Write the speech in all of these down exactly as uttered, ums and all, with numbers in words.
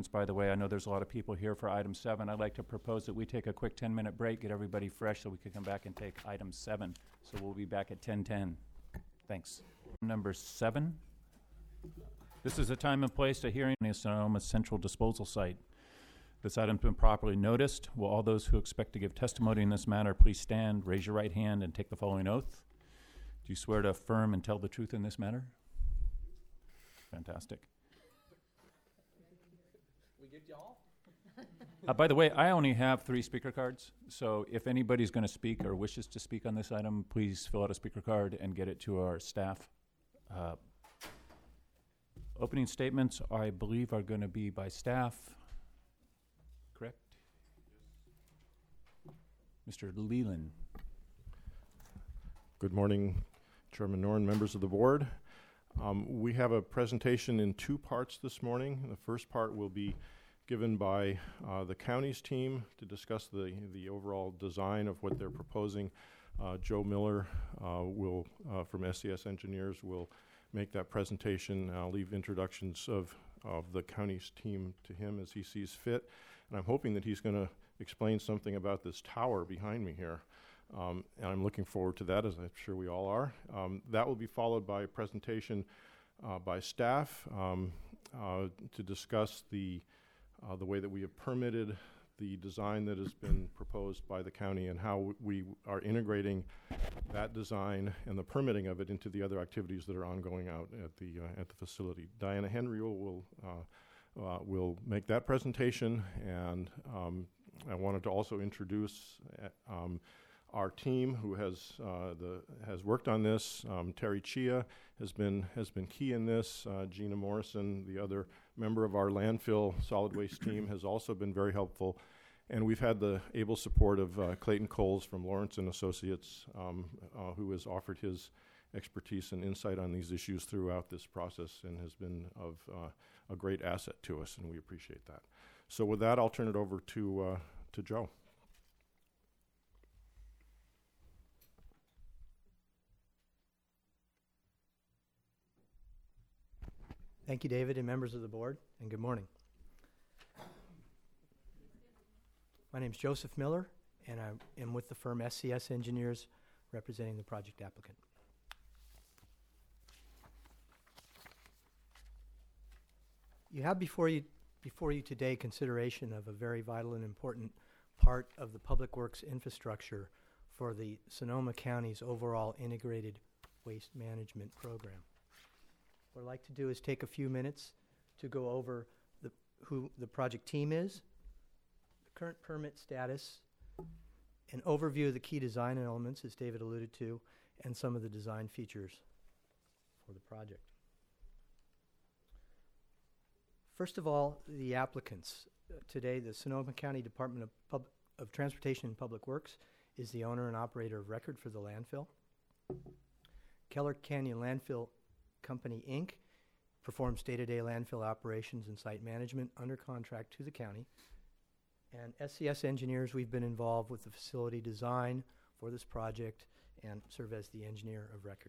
By the way, I know there's a lot of people here for item seven. I'd like to propose that we take a quick ten-minute break, get everybody fresh, so we can come back and take item seven. So we'll be back at ten ten. Thanks. Number seven. This is a time and place to hearing in the Sonoma Central Disposal Site. This item's been properly noticed. Will all those who expect to give testimony in this matter please stand, raise your right hand, and take the following oath? Do you swear to affirm and tell the truth in this matter? Fantastic. We get y'all? Uh, by the way, I only have three speaker cards, so if anybody's going to speak or wishes to speak on this item, please fill out a speaker card and get it to our staff. Uh, opening statements, I believe, are going to be by staff. Correct? Mister Leland. Good morning, Chairman Norn, members of the board. Um, we have a presentation in two parts this morning. The first part will be given by uh, the county's team to discuss the, the overall design of what they're proposing. Uh, Joe Miller uh, will, uh, from S C S Engineers, will make that presentation. I'll leave introductions of, of the county's team to him as he sees fit. And I'm hoping that he's going to explain something about this tower behind me here. Um, and I'm looking forward to that, as I'm sure we all are. Um, that will be followed by a presentation uh, by staff um, uh, to discuss the, uh, the way that we have permitted the design that has been proposed by the county and how w- we are integrating that design and the permitting of it into the other activities that are ongoing out at the, uh, at the facility. Diana Henry will, will, uh, uh, will make that presentation, and um, I wanted to also introduce uh, um, our team who has uh, the has worked on this. Um, Terry Chia has been has been key in this. Uh, Gina Morrison, the other member of our landfill solid waste team, has also been very helpful. And we've had the able support of uh, Clayton Coles from Lawrence and Associates, um, uh, who has offered his expertise and insight on these issues throughout this process and has been of uh, a great asset to us, and we appreciate that. So with that, I'll turn it over to uh, to Joe. Thank you, David, and members of the board, and good morning. My name is Joseph Miller, and I am with the firm S C S Engineers, representing the project applicant. You have before you, before you today consideration of a very vital and important part of the public works infrastructure for the Sonoma County's overall integrated waste management program. What I'd like to do is take a few minutes to go over the, who the project team is, the current permit status, an overview of the key design elements, as David alluded to, and some of the design features for the project. First of all, the applicants. Uh, today, the Sonoma County Department of, Pub- of Transportation and Public Works is the owner and operator of record for the landfill. Keller Canyon Landfill Company, Incorporated performs day-to-day landfill operations and site management under contract to the county. And S C S Engineers, we've been involved with the facility design for this project and serve as the engineer of record.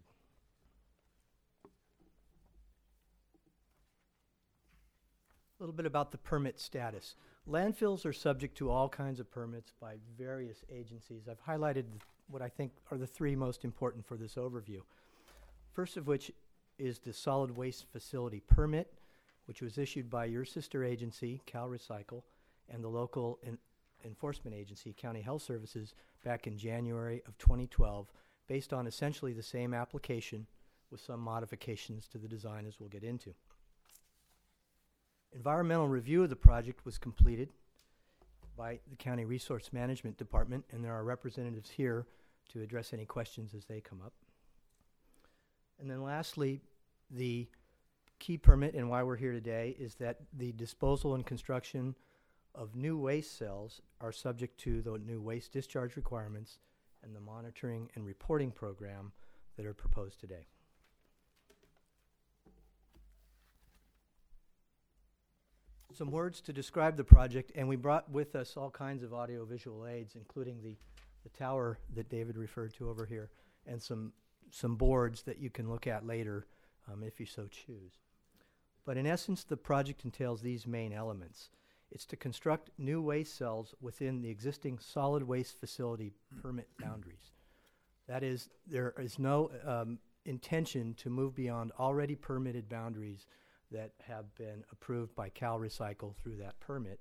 A little bit about the permit status. Landfills are subject to all kinds of permits by various agencies. I've highlighted what I think are the three most important for this overview. First of which is the solid waste facility permit, which was issued by your sister agency, Cal Recycle, and the local en- enforcement agency, County Health Services, back in January of twenty twelve, based on essentially the same application with some modifications to the design, as we'll get into. Environmental review of the project was completed by the County Resource Management Department, and there are representatives here to address any questions as they come up. And then lastly, the key permit and why we're here today is that the disposal and construction of new waste cells are subject to the new waste discharge requirements and the monitoring and reporting program that are proposed today. Some words to describe the project, and we brought with us all kinds of audio-visual aids, including the, the tower that David referred to over here, and some some boards that you can look at later um, if you so choose. But in essence, the project entails these main elements. It's to construct new waste cells within the existing solid waste facility permit boundaries. That is, there is no um, intention to move beyond already permitted boundaries that have been approved by Cal Recycle through that permit.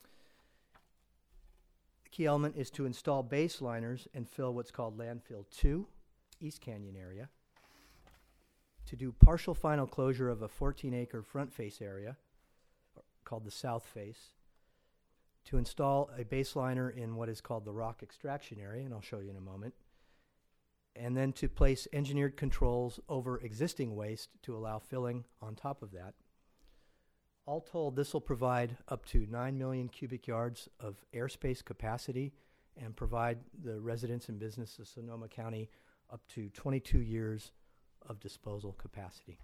The key element is to install baseliners and fill what's called landfill two, East Canyon area, to do partial final closure of a fourteen acre front face area called the south face, to install a baseliner in what is called the rock extraction area, and I'll show you in a moment, and then to place engineered controls over existing waste to allow filling on top of that. All told, this will provide up to nine million cubic yards of airspace capacity and provide the residents and businesses of Sonoma County up to twenty-two years of disposal capacity.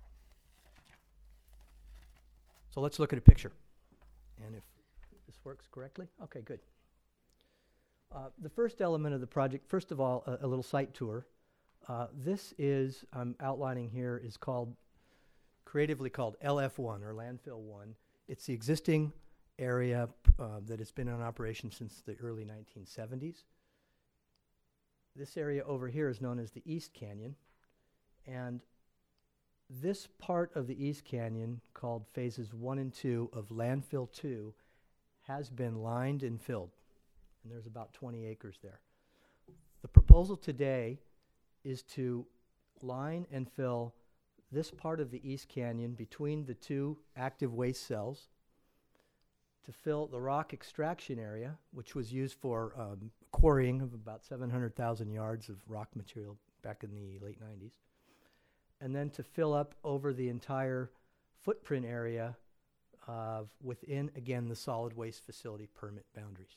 So let's look at a picture. And if this works correctly, okay, good. Uh, the first element of the project, first of all, a, a little site tour. Uh, this is, I'm outlining here, is called, creatively called L F one, or Landfill one. It's the existing area uh, that has been in operation since the early nineteen seventies. This area over here is known as the East Canyon. And this part of the East Canyon, called phases one and two of Landfill two, has been lined and filled. And there's about twenty acres there. The proposal today is to line and fill this part of the East Canyon between the two active waste cells, to fill the rock extraction area, which was used for um, quarrying of about seven hundred thousand yards of rock material back in the late nineties, and then to fill up over the entire footprint area of within, again, the solid waste facility permit boundaries.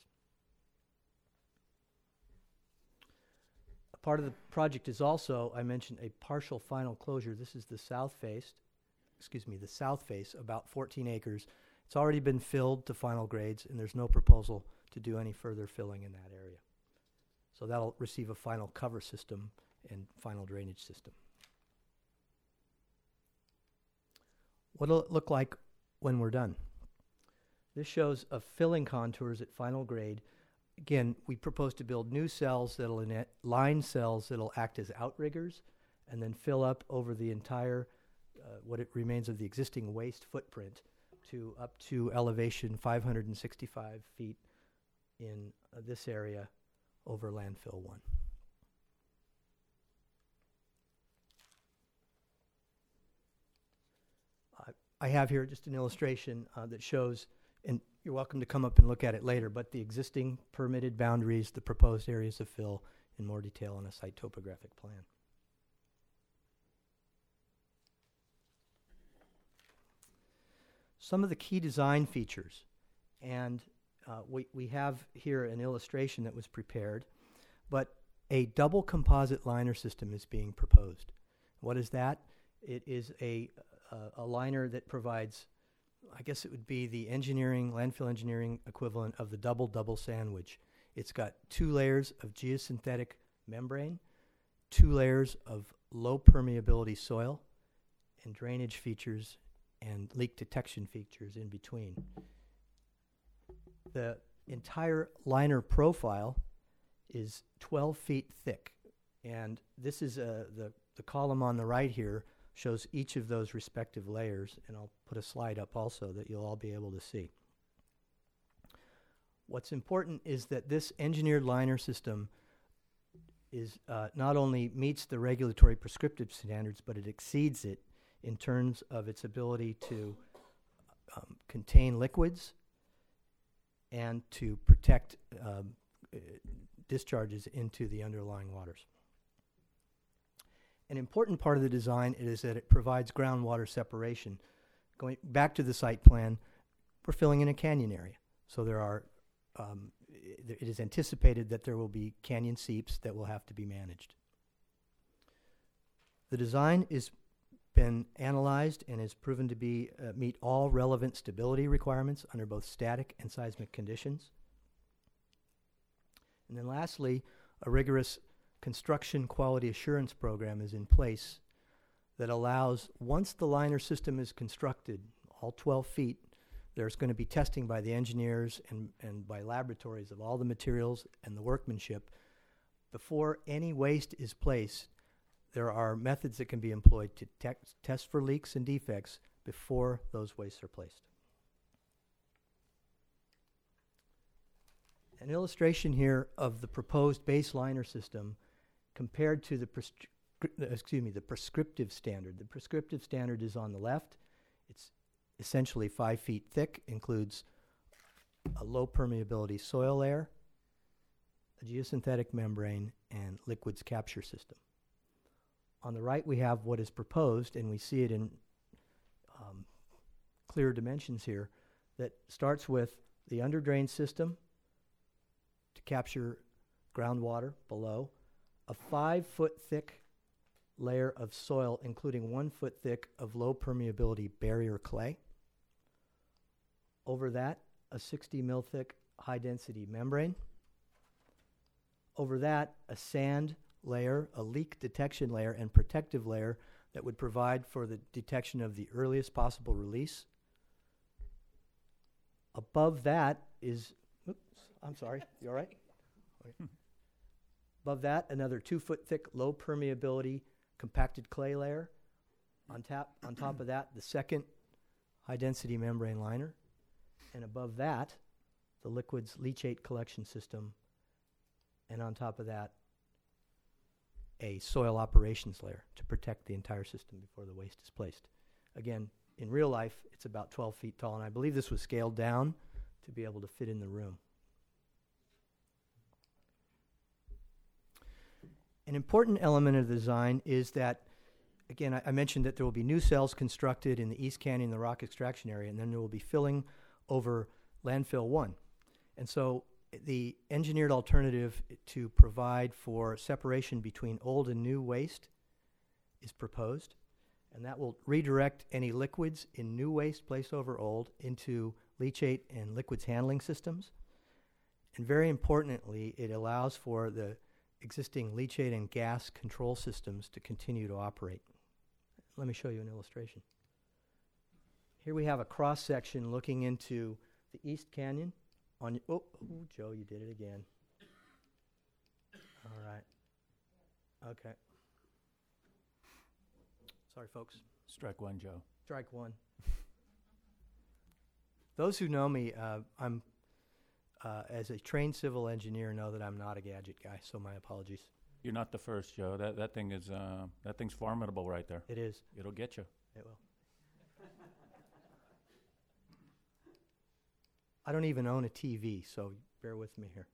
A part of the project is also, I mentioned, a partial final closure. This is the south face, excuse me, the south face, about fourteen acres. It's already been filled to final grades, and there's no proposal to do any further filling in that area. So that'll receive a final cover system and final drainage system. What'll it look like when we're done? This shows a filling contours at final grade. Again, we propose to build new cells that'll in line cells that'll act as outriggers and then fill up over the entire, uh, what it remains of the existing waste footprint to up to elevation five hundred sixty-five feet in uh, this area over landfill one. Uh, I have here just an illustration uh, that shows, and you're welcome to come up and look at it later, but the existing permitted boundaries, the proposed areas of fill in more detail on a site topographic plan. Some of the key design features, and uh, we, we have here an illustration that was prepared, but a double composite liner system is being proposed. What is that? It is a, uh, a liner that provides, I guess it would be the engineering, landfill engineering equivalent of the double-double sandwich. It's got two layers of geosynthetic membrane, two layers of low permeability soil, and drainage features and leak detection features in between. The entire liner profile is twelve feet thick, and this is uh, the, the column on the right here shows each of those respective layers, and I'll put a slide up also that you'll all be able to see. What's important is that this engineered liner system is uh, not only meets the regulatory prescriptive standards, but it exceeds it in terms of its ability to um, contain liquids and to protect um, uh, discharges into the underlying waters. An important part of the design is that it provides groundwater separation. Going back to the site plan, we're filling in a canyon area. So there are, um, it is anticipated that there will be canyon seeps that will have to be managed. The design has been analyzed and is proven to be uh, meet all relevant stability requirements under both static and seismic conditions. And then lastly, a rigorous construction quality assurance program is in place that allows, once the liner system is constructed, all twelve feet. There's going to be testing by the engineers and, and by laboratories of all the materials and the workmanship. Before any waste is placed, there are methods that can be employed to tec- test for leaks and defects before those wastes are placed. An illustration here of the proposed base liner system compared to the prescri- excuse me, the prescriptive standard. The prescriptive standard is on the left. It's essentially five feet thick, includes a low permeability soil layer, a geosynthetic membrane, and liquids capture system. On the right, we have what is proposed, and we see it in um, clear dimensions here, that starts with the underdrain system to capture groundwater below, a five-foot thick layer of soil, including one foot thick of low permeability barrier clay. Over that, a sixty mil thick high-density membrane. Over that, a sand layer, a leak detection layer, and protective layer that would provide for the detection of the earliest possible release. Above that is, oops, I'm sorry, you all right? Okay. Above that, another two foot thick, low permeability compacted clay layer. On top, on top of that, the second high density membrane liner. And above that, the liquids leachate collection system. And on top of that, a soil operations layer to protect the entire system before the waste is placed. Again, in real life, it's about twelve feet tall, and I believe this was scaled down to be able to fit in the room. An important element of the design is that, again, I, I mentioned that there will be new cells constructed in the East Canyon, the rock extraction area, and then there will be filling over landfill one. And so the engineered alternative to provide for separation between old and new waste is proposed, and that will redirect any liquids in new waste placed over old into leachate and liquids handling systems. And very importantly, it allows for the existing leachate and gas control systems to continue to operate. Let me show you an illustration. Here we have a cross section looking into the East Canyon. On y- oh, oh, Joe, you did it again. All right. Okay. Sorry, folks. Strike one, Joe. Strike one. Those who know me, uh, I'm uh, as a trained civil engineer, know that I'm not a gadget guy. So my apologies. You're not the first, Joe. That that thing is uh, that thing's formidable right there. It is. It'll get you. It will. I don't even own a T V, so bear with me here.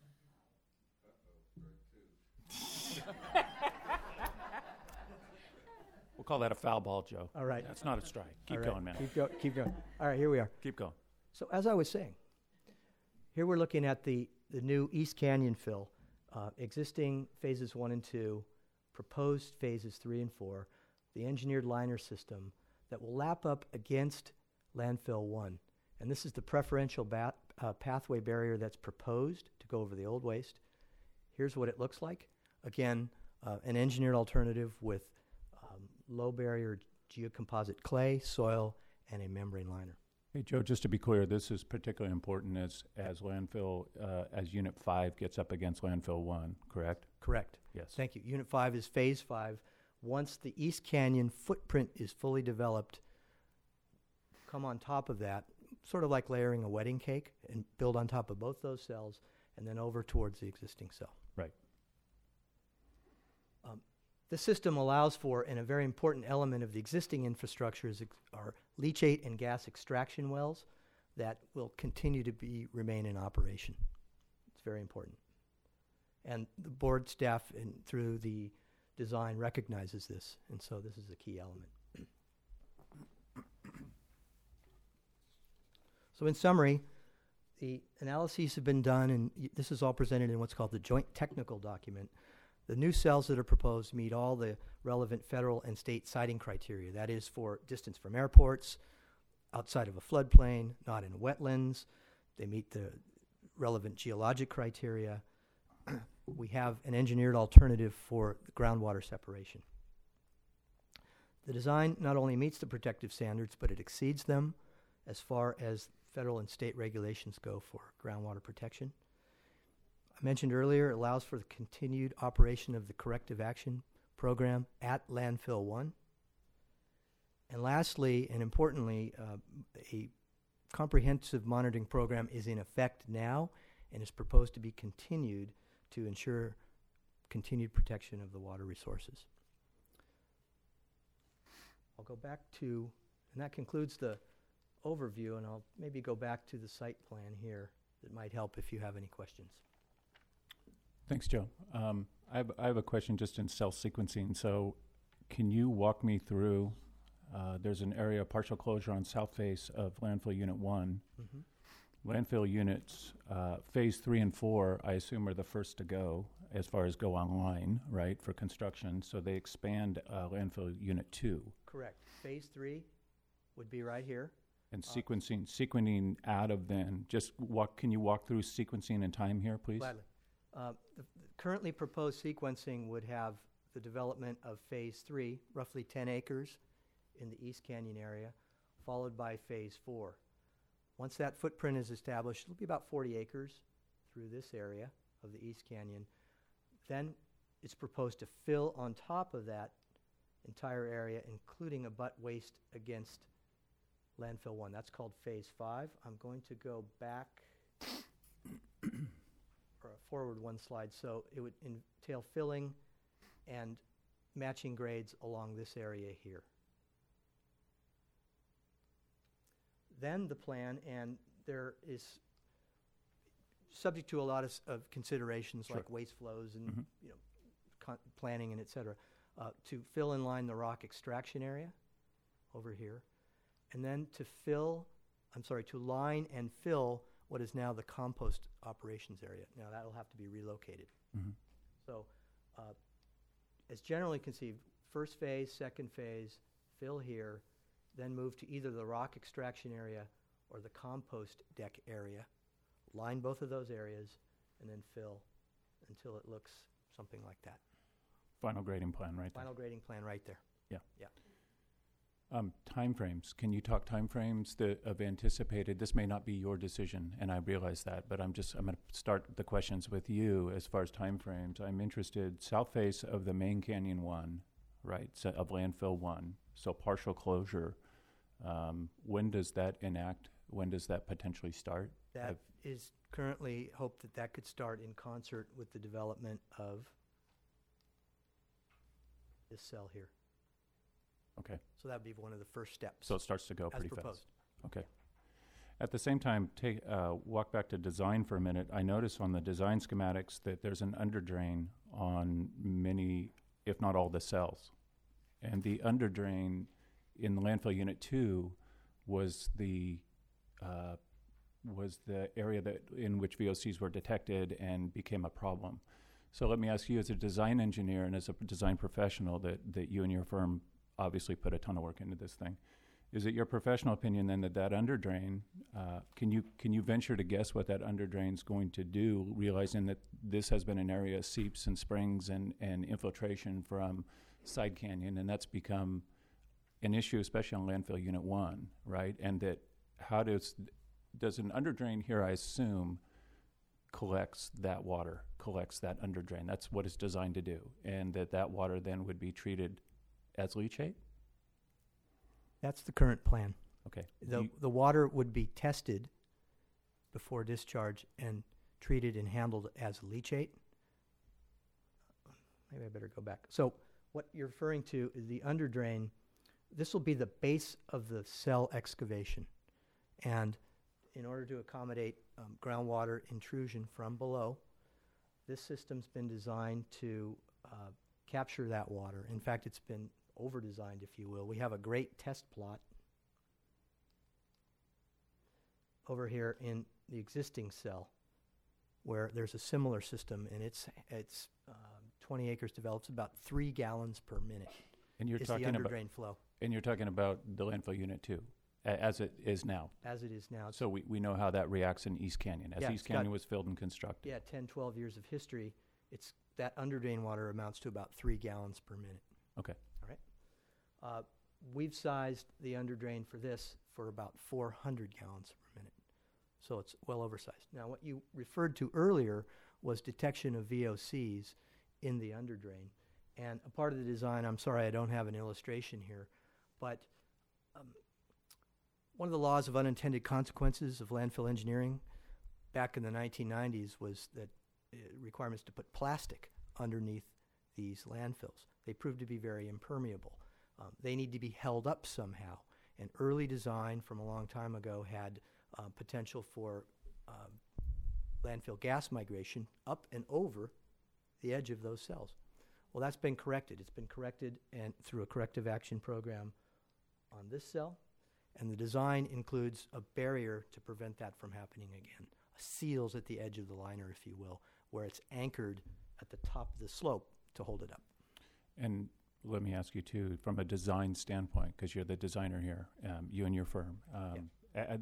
We'll call that a foul ball, Joe. All right. That's not a strike. Keep All right. going, man. Keep, go- keep going. All right, here we are. Keep going. So as I was saying, here we're looking at the, the new East Canyon fill, uh, existing phases one and two, proposed phases three and four, the engineered liner system that will lap up against landfill one. And this is the preferential bat, uh, pathway barrier that's proposed to go over the old waste. Here's what it looks like. Again, uh, an engineered alternative with um, low barrier geocomposite clay, soil, and a membrane liner. Hey, Joe, just to be clear, this is particularly important as, as landfill, uh, as Unit five gets up against landfill one, correct? Correct. Yes. Thank you. Unit five is phase five. Once the East Canyon footprint is fully developed, come on top of that, sort of like layering a wedding cake, and build on top of both those cells, and then over towards the existing cell. Right. Um, this system allows for, and a very important element of the existing infrastructure is ex- are leachate and gas extraction wells that will continue to be remain in operation. It's very important. And the board staff in, through the design recognizes this, and so this is a key element. So in summary, the analyses have been done, and y- this is all presented in what's called the joint technical document. The new cells that are proposed meet all the relevant federal and state siting criteria. That is for distance from airports, outside of a floodplain, not in wetlands. They meet the relevant geologic criteria. We have an engineered alternative for groundwater separation. The design not only meets the protective standards, but it exceeds them as far as federal and state regulations go for groundwater protection. I mentioned earlier, it allows for the continued operation of the corrective action program at landfill one. And lastly, and importantly, uh, a comprehensive monitoring program is in effect now and is proposed to be continued to ensure continued protection of the water resources. I'll go back to, and that concludes the overview, and I'll maybe go back to the site plan here that might help if you have any questions. Thanks, Joe. Um, I have, I have a question just in cell sequencing. So can you walk me through, uh, there's an area of partial closure on south face of landfill unit one. Mm-hmm. Landfill units, uh, phase three and four, I assume, are the first to go as far as go online, right, for construction. So they expand uh, landfill unit two. Correct. Phase three would be right here. And sequencing, sequencing out of then, just walk, can you walk through sequencing and time here, please? Gladly. Uh, the, the currently proposed sequencing would have the development of phase three, roughly ten acres in the East Canyon area, followed by phase four. Once that footprint is established, it'll be about forty acres through this area of the East Canyon. Then it's proposed to fill on top of that entire area, including abut waste against landfill one. That's called phase five. I'm going to go back or forward one slide. So it would entail filling and matching grades along this area here. Then the plan, and there is subject to a lot of, s- of considerations Sure. like waste flows and Mhm. you know con- planning and et cetera, uh, to fill in line the rock extraction area over here, and then to fill, I'm sorry, to line and fill what is now the compost operations area. Now that'll have to be relocated. Mhm. So, uh, as generally conceived, first phase, second phase, fill here, then move to either the rock extraction area or the compost deck area, line both of those areas, and then fill until it looks something like that. Final grading plan right there. Final grading plan right there. Um, timeframes, can you talk timeframes that have anticipated, this may not be your decision, and I realize that, but I'm just, I'm gonna start the questions with you as far as timeframes. I'm interested, south face of the main canyon one, right, so of landfill one, so partial closure, um, when does that enact, when does that potentially start? That Have- is currently hoped that that could start in concert with the development of this cell here. Okay, So that would be one of the first steps. so it starts to go as pretty proposed. fast. Okay. At the same time, take, uh, walk back to design for a minute. I notice on the design schematics that there's an underdrain on many, if not all, the cells. And the underdrain in the landfill unit two was the, uh, was the area that, in which V O Cs were detected and became a problem. So let me ask you, as a design engineer and as a design professional that, that you and your firm obviously put a ton of work into this thing, is it your professional opinion then that that underdrain, uh, can you can you venture to guess what that underdrain's going to do, realizing that this has been an area of seeps and springs and, and infiltration from side canyon, and that's become an issue, especially on landfill unit one, right? And that how does, does an underdrain here, I assume, collects that water, collects that underdrain. That's what it's designed to do. And that that water then would be treated as leachate? That's the current plan. Okay. The, You- the water would be tested before discharge and treated and handled as leachate. Maybe I better go back. So what you're referring to is the underdrain. This will be the base of the cell excavation. And in order to accommodate um, groundwater intrusion from below, this system's been designed to uh, capture that water. In fact, it's been over-designed, if you will. We have a great test plot over here in the existing cell where there's a similar system, and it's it's um, twenty acres develops about three gallons per minute. And you're is talking the about, underdrain flow and you're talking about the landfill unit two, a- as it is now. as it is now. So we, we know how that reacts in East Canyon. As Yeah, East it's got- Canyon was filled and constructed. Yeah, ten, twelve years of history. It's that underdrain water amounts to about three gallons per minute. Okay. All right. Uh, we've sized the underdrain for this for about four hundred gallons per minute. So it's well oversized. Now, what you referred to earlier was detection of V O Cs in the underdrain. And a part of the design, I'm sorry I don't have an illustration here, but um, one of the laws of unintended consequences of landfill engineering back in the nineteen nineties was that uh, requirements to put plastic underneath these landfills. They proved to be very impermeable. Um, they need to be held up somehow. And early design from a long time ago had uh, potential for uh, landfill gas migration up and over the edge of those cells. Well, that's been corrected. It's been corrected and through a corrective action program on this cell. And the design includes a barrier to prevent that from happening again. Seals at the edge of the liner, if you will, where it's anchored at the top of the slope to hold it up. And let me ask you too, from a design standpoint, because you're the designer here, um, you and your firm, um, a-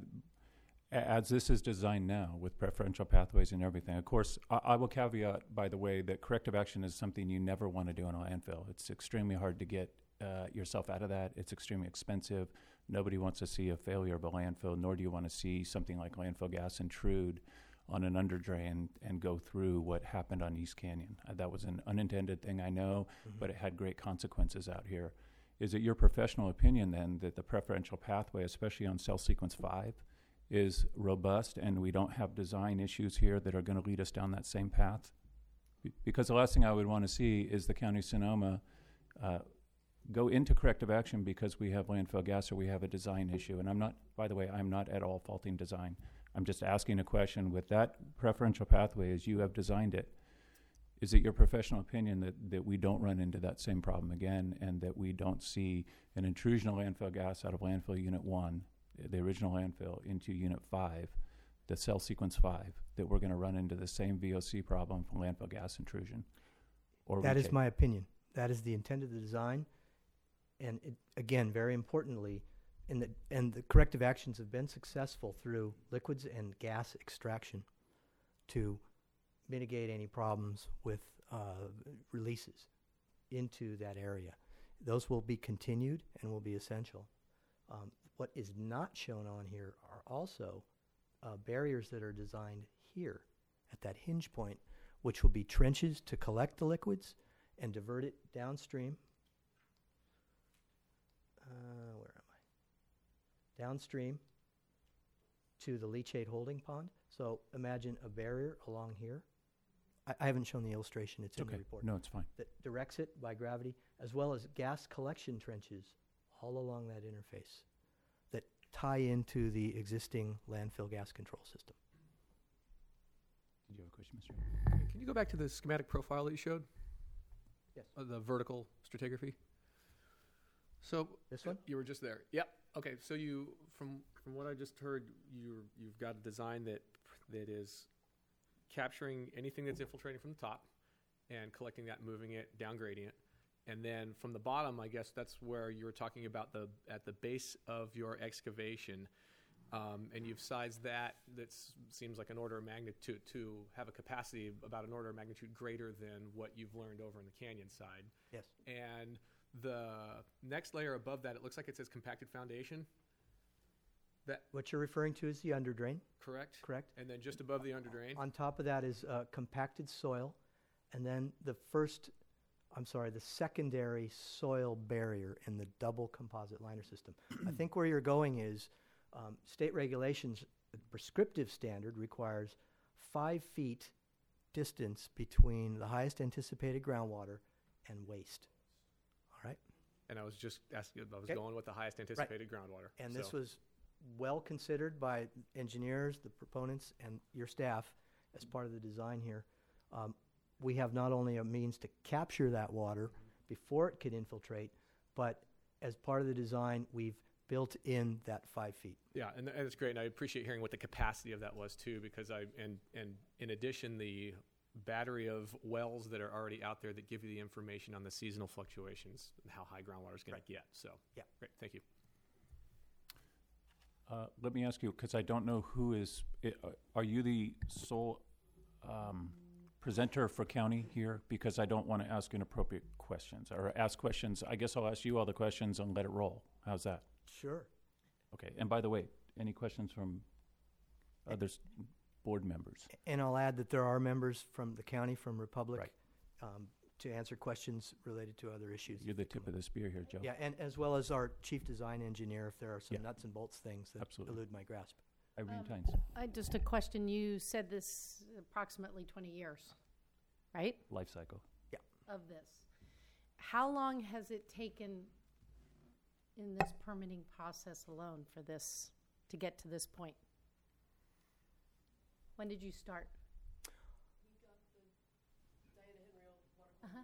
a- as this is designed now with preferential pathways and everything, of course, I, I will caveat, by the way, that corrective action is something you never want to do in a landfill. It's extremely hard to get uh, yourself out of that. It's extremely expensive. Nobody wants to see a failure of a landfill, nor do you want to see something like landfill gas intrude on an underdrain and go through what happened on East Canyon. Uh, that was an unintended thing, I know, mm-hmm. but it had great consequences out here. Is it your professional opinion then that the preferential pathway, especially on cell sequence five, is robust and we don't have design issues here that are going to lead us down that same path? Be- because the last thing I would want to see is the County of Sonoma uh, go into corrective action because we have landfill gas or we have a design issue. And I'm not, by the way, I'm not at all faulting design. I'm just asking a question. With that preferential pathway as you have designed it, is it your professional opinion that, that we don't run into that same problem again and that we don't see an intrusion of landfill gas out of landfill unit one, the original landfill, into unit five, the cell sequence five, that we're going to run into the same V O C problem from landfill gas intrusion? Or that is take- my opinion. That is the intent of the design. And it, again, very importantly, in the, and the corrective actions have been successful through liquids and gas extraction to mitigate any problems with uh, releases into that area. Those will be continued and will be essential. Um, what is not shown on here are also uh, barriers that are designed here at that hinge point, which will be trenches to collect the liquids and divert it downstream. Uh, where am I? Downstream to the leachate holding pond. So imagine a barrier along here. I, I haven't shown the illustration, it's in okay. the report. No, it's fine. That directs it by gravity, as well as gas collection trenches all along that interface that tie into the existing landfill gas control system. Did you have a question, Mister Can you go back to the schematic profile that you showed? Yes. Uh, the vertical stratigraphy. So This one? you were just there. Yep. Okay. So you, from from what I just heard, you you've got a design that that is capturing anything that's infiltrating from the top and collecting that, moving it down gradient, and then from the bottom, I guess that's where you were talking about the at the base of your excavation. Um, and you've sized that, that seems like an order of magnitude, to have a capacity about an order of magnitude greater than what you've learned over in the canyon side. Yes. And the next layer above that, it looks like it says compacted foundation. That What you're referring to is the underdrain, correct? correct? And then just above the underdrain. On top of that is uh, compacted soil, and then the first, I'm sorry, the secondary soil barrier in the double composite liner system. I think where you're going is um, state regulations, the prescriptive standard requires five feet distance between the highest anticipated groundwater and waste. All right? And I was just asking, I was Okay. going with the highest anticipated groundwater. And this So- was well considered by engineers, the proponents, and your staff as part of the design here. Um, we have not only a means to capture that water before it could infiltrate, but as part of the design, we've built in that five feet. Yeah, and, and it's great, and I appreciate hearing what the capacity of that was too, because I and and in addition, the battery of wells that are already out there that give you the information on the seasonal fluctuations and how high groundwater is going Right. to get. So Yeah. great, thank you. Uh, let me ask you, because I don't know who is, i- uh, are you the sole um, presenter for county here? Because I don't want to ask inappropriate questions, or ask questions. I guess I'll ask you all the questions and let it roll. How's that? Sure. Okay, and by the way, any questions from others, board members? And I'll add that there are members from the county, from Republic, Right. um, to answer questions related to other issues. You're the tip of the spear here, Joe. Yeah, and as well as our chief design engineer, if there are some Yeah. nuts and bolts things that Absolutely. elude my grasp. Irene Um, Tynes, I just a question. You said this approximately twenty years, right, life cycle. of this. How long has it taken in this permitting process alone for this to get to this point? When did you start? Uh-huh.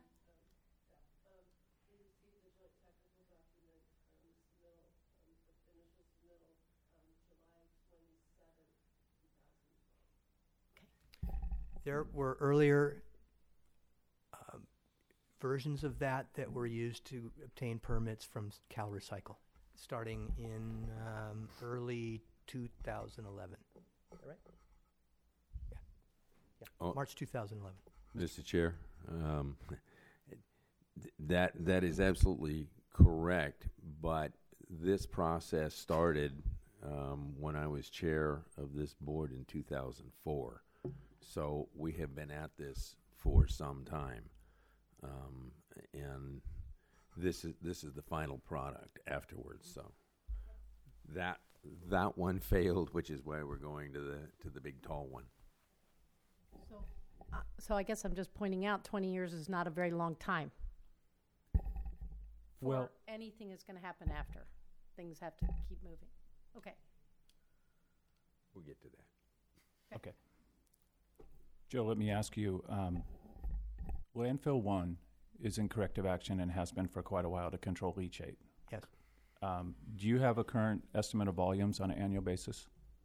There were earlier um, versions of that that were used to obtain permits from s- Cal Recycle, starting in um, early two thousand eleven. Is that right? Yeah. Yeah. Oh. March two thousand eleven. Mister Chair, um, th- that, that is absolutely correct, but this process started um, when I was chair of this board in two thousand four. So we have been at this for some time. Um, and this is, this is the final product afterwards, so. That, that one failed, which is why we're going to the, to the big tall one. So, uh, so I guess I'm just pointing out twenty years is not a very long time. Well- For anything that's going to happen after. Things have to keep moving. Okay. We'll get to that. Okay. Joe, let me ask you, um, landfill one is in corrective action and has been for quite a while to control leachate. Yes. Um, do you have a current estimate of volumes on an annual basis?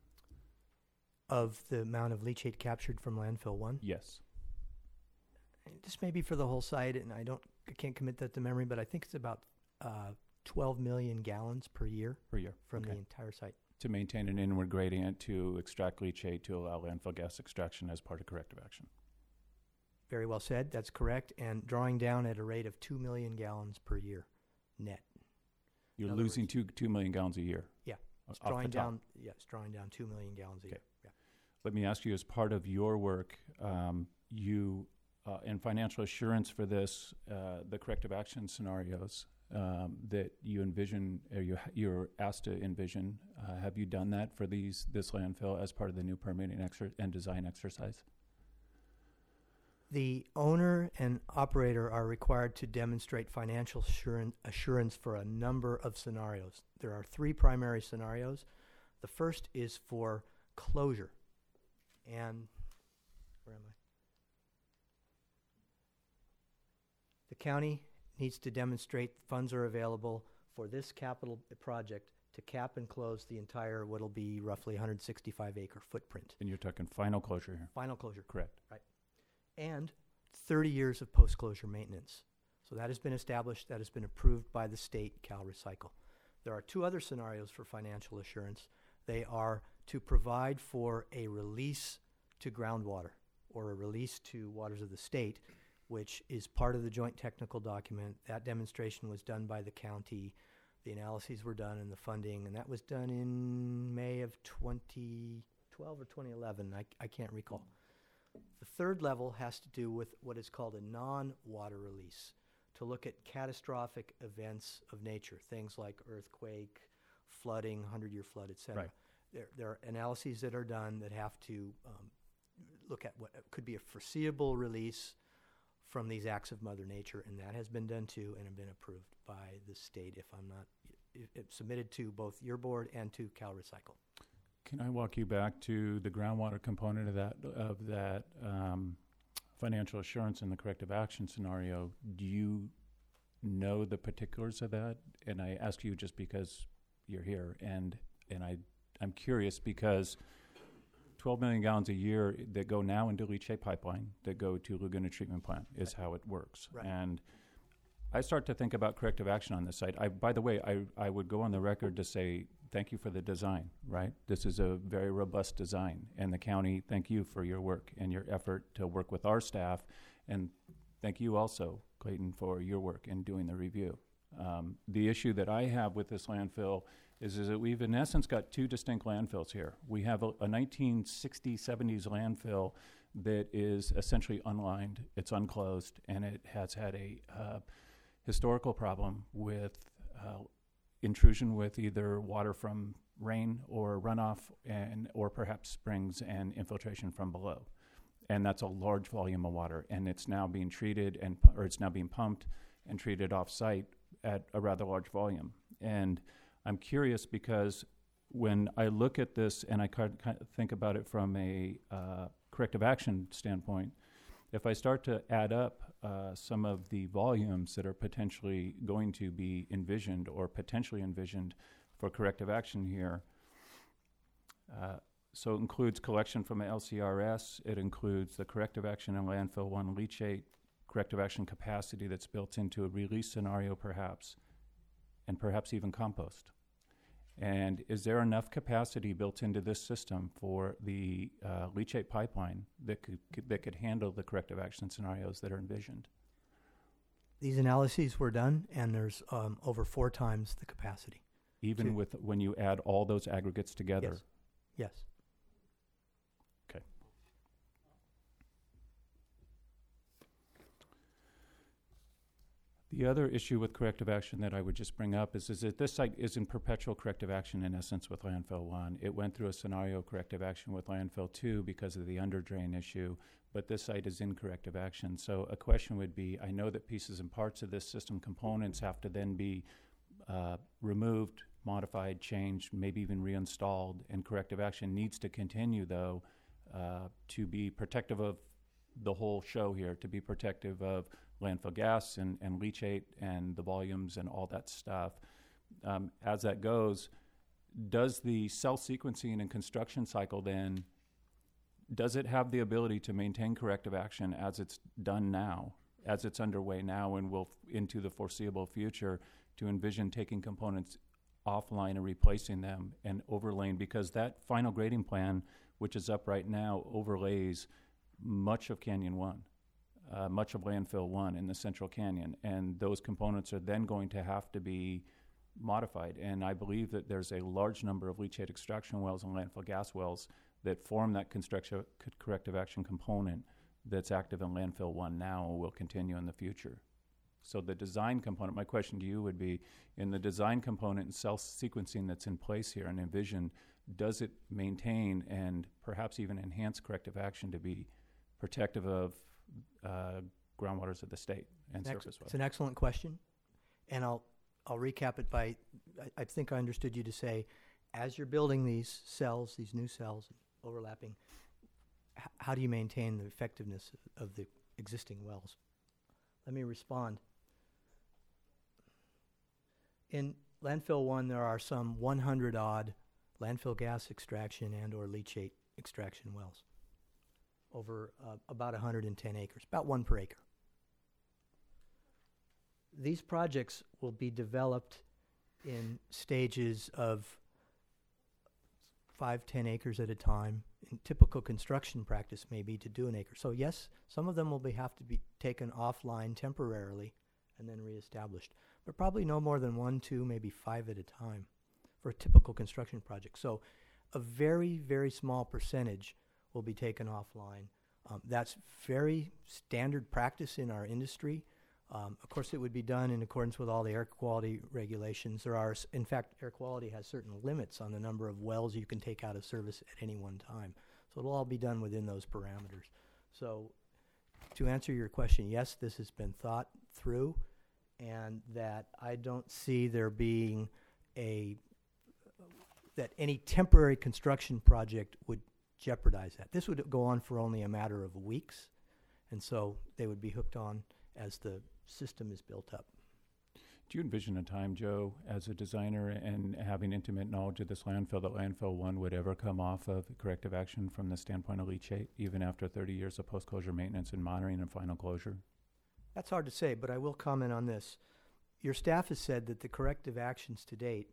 Of the amount of leachate captured from landfill one. Yes. This may be for the whole site, and I don't, I can't commit that to memory, but I think it's about uh, twelve million gallons per year Per year. from Okay. the entire site. To maintain an inward gradient to extract leachate to allow landfill gas extraction as part of corrective action. Very well said. That's correct. And drawing down at a rate of two million gallons per year net. You're In other losing words- two, two million gallons a year. Yeah. o- It's off the drawing top. down, yeah, it's drawing down two million gallons a Okay. year. Yeah. Let me ask you, as part of your work, um, you, uh, in financial assurance for this, uh, the corrective action scenarios um, that you envision, or you, you're asked to envision, uh, have you done that for these, this landfill as part of the new permitting exer- and design exercise? The owner and operator are required to demonstrate financial assurance, assurance for a number of scenarios. There are three primary scenarios. The first is for closure. And where am I? The county needs to demonstrate funds are available for this capital project to cap and close the entire, what'll be roughly one hundred sixty-five acre footprint. And you're talking final closure here, Final closure. correct? And thirty years of post-closure maintenance. So that has been established, that has been approved by the state, Cal Recycle. There are two other scenarios for financial assurance. They are to provide for a release to groundwater or a release to waters of the state, which is part of the joint technical document. That demonstration was done by the county. The analyses were done and the funding, and that was done in May of twenty twelve or twenty eleven. I, I can't recall. The third level has to do with what is called a non-water release, to look at catastrophic events of nature, things like earthquake, flooding, hundred-year flood, et cetera. Right. There, there are analyses that are done that have to um, look at what could be a foreseeable release from these acts of Mother Nature, and that has been done too and have been approved by the state, if I'm not, it, it submitted to both your board and to Cal Recycle. Can I walk you back to the groundwater component of that, of that um, financial assurance in the corrective action scenario? Do you know the particulars of that? And I ask you just because you're here, and and I I'm curious because twelve million gallons a year that go now into leachate pipeline that go to Laguna Treatment Plant is how it works. Right. And I start to think about corrective action on this site. I, by the way, I, I would go on the record to say thank you for the design, right? This is a very robust design, and the county, thank you for your work and your effort to work with our staff, and thank you also, Clayton, for your work in doing the review. Um, the issue that I have with this landfill is, is that we've in essence got two distinct landfills here. We have a, a nineteen sixties, seventies landfill that is essentially unlined, it's unclosed, and it has had a uh, historical problem with uh, intrusion with either water from rain or runoff, and or perhaps springs and infiltration from below. And that's a large volume of water, and it's now being treated and or it's now being pumped and treated off-site at a rather large volume. And I'm curious because when I look at this and I kind of think about it from a uh, corrective action standpoint, if I start to add up uh, some of the volumes that are potentially going to be envisioned or potentially envisioned for corrective action here, uh, so it includes collection from a L C R S, it includes the corrective action in landfill one leachate, corrective action capacity that's built into a release scenario perhaps, and perhaps even compost. And is there enough capacity built into this system for the uh, leachate pipeline that could, could that could handle the corrective action scenarios that are envisioned? These analyses were done, and there's um, over four times the capacity. Even to with when you add all those aggregates together? Yes. Yes. Okay. The other issue with corrective action that I would just bring up is, is that this site is in perpetual corrective action in essence with landfill one. It went through a scenario corrective action with landfill two because of the under drain issue, but this site is in corrective action. So a question would be, I know that pieces and parts of this system components have to then be uh, removed, modified, changed, maybe even reinstalled, and corrective action needs to continue though uh, to be protective of the whole show here, to be protective of landfill gas and, and leachate and the volumes and all that stuff. Um, as that goes, does the cell sequencing and construction cycle then, does it have the ability to maintain corrective action as it's done now, as it's underway now and will f- into the foreseeable future, to envision taking components offline and replacing them and overlaying, because that final grading plan, which is up right now, overlays much of Canyon One. Uh, much of landfill one in the Central Canyon, and those components are then going to have to be modified. And I believe that there's a large number of leachate extraction wells and landfill gas wells that form that construction corrective action component that's active in landfill one now and will continue in the future. So the design component, my question to you would be, in the design component and cell sequencing that's in place here and envisioned, does it maintain and perhaps even enhance corrective action to be protective of Uh, groundwaters of the state and Ex- surface water? It's an excellent question, and I'll I'll recap it by, I, I think I understood you to say, as you're building these cells, these new cells, overlapping, h- how do you maintain the effectiveness of the existing wells? Let me respond. In landfill one, there are some one hundred odd landfill gas extraction and or leachate extraction wells over uh, about one hundred ten acres, about one per acre. These projects will be developed in stages of five, ten acres at a time. In typical construction practice may be to do an acre. So yes, some of them will be, have to be taken offline temporarily and then reestablished, but probably no more than one, two, maybe five at a time for a typical construction project. So a very, very small percentage will be taken offline. Um, that's very standard practice in our industry. Um, of course, it would be done in accordance with all the air quality regulations. There are, s- in fact, air quality has certain limits on the number of wells you can take out of service at any one time. So it'll all be done within those parameters. So to answer your question, yes, this has been thought through, and that I don't see there being a, that any temporary construction project would jeopardize that. This would go on for only a matter of weeks, and so they would be hooked on as the system is built up. Do you envision a time, Joe, as a designer and having intimate knowledge of this landfill, that landfill one would ever come off of corrective action from the standpoint of leachate, even after thirty years of post-closure maintenance and monitoring and final closure? That's hard to say, but I will comment on this. Your staff has said that the corrective actions to date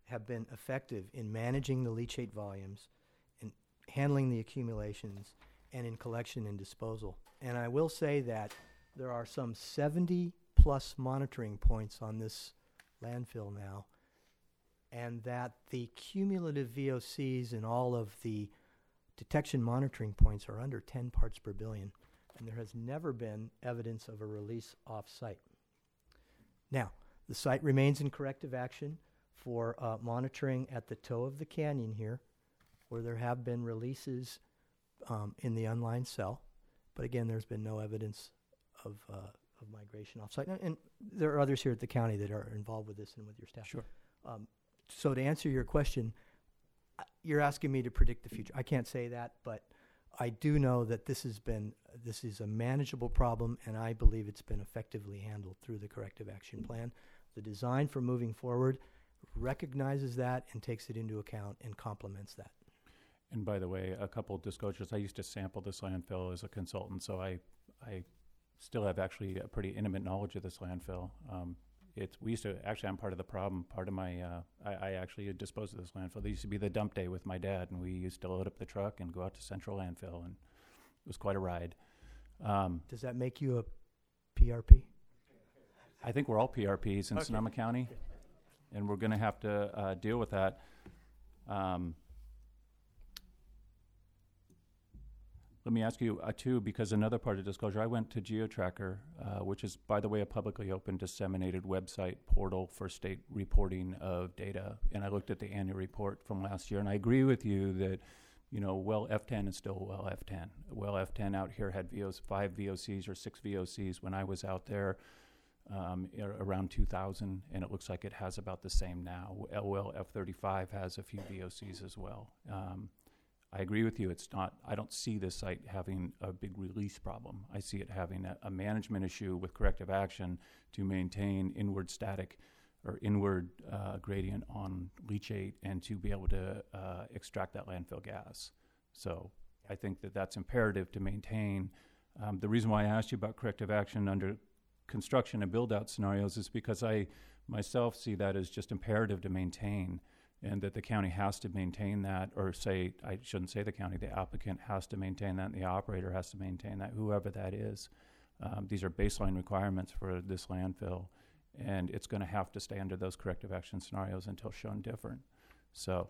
have been effective in managing the leachate volumes, in handling the accumulations, and in collection and disposal. And I will say that there are some seventy plus monitoring points on this landfill now, and that the cumulative V O Cs in all of the detection monitoring points are under ten parts per billion, and there has never been evidence of a release off-site. Now, the site remains in corrective action for uh, monitoring at the toe of the canyon here, where there have been releases um, in the unlined cell. But again, there's been no evidence of, uh, of migration off-site. And, and there are others here at the county that are involved with this and with your staff. Sure. Um, so to answer your question, uh, you're asking me to predict the future. I can't say that, but I do know that this has been, this is a manageable problem, and I believe it's been effectively handled through the corrective action plan. The design for moving forward recognizes that and takes it into account and complements that. And by the way, a couple of disclosures. I used to sample this landfill as a consultant, so I, I still have actually a pretty intimate knowledge of this landfill. Um, it's we used to actually. I'm part of the problem. Part of my uh, I, I actually disposed of this landfill. There used to be the dump day with my dad, and we used to load up the truck and go out to Central Landfill, and it was quite a ride. Um, Does that make you a P R P? I think we're all P R Ps in Okay. Sonoma County, and we're going to have to uh, deal with that. Um, Let me ask you, uh, too, because another part of disclosure, I went to GeoTracker, uh, which is, by the way, a publicly open, disseminated website portal for state reporting of data. And I looked at the annual report from last year, and I agree with you that, you know, well F ten is still well F ten. Well F ten out here had V Os, five V O Cs or six V O Cs when I was out there um, ar- around two thousand, and it looks like it has about the same now. Well F thirty-five has a few V O Cs as well. Um, I agree with you. It's not, I don't see this site having a big release problem. I see it having a, a management issue with corrective action to maintain inward static or inward uh, gradient on leachate and to be able to uh, extract that landfill gas. So I think that that's imperative to maintain. Um, the reason why I asked you about corrective action under construction and build-out scenarios is because I myself see that as just imperative to maintain, and that the county has to maintain that, or say, I shouldn't say the county, the applicant has to maintain that, and the operator has to maintain that, whoever that is. Um, these are baseline requirements for this landfill, and it's going to have to stay under those corrective action scenarios until shown different. So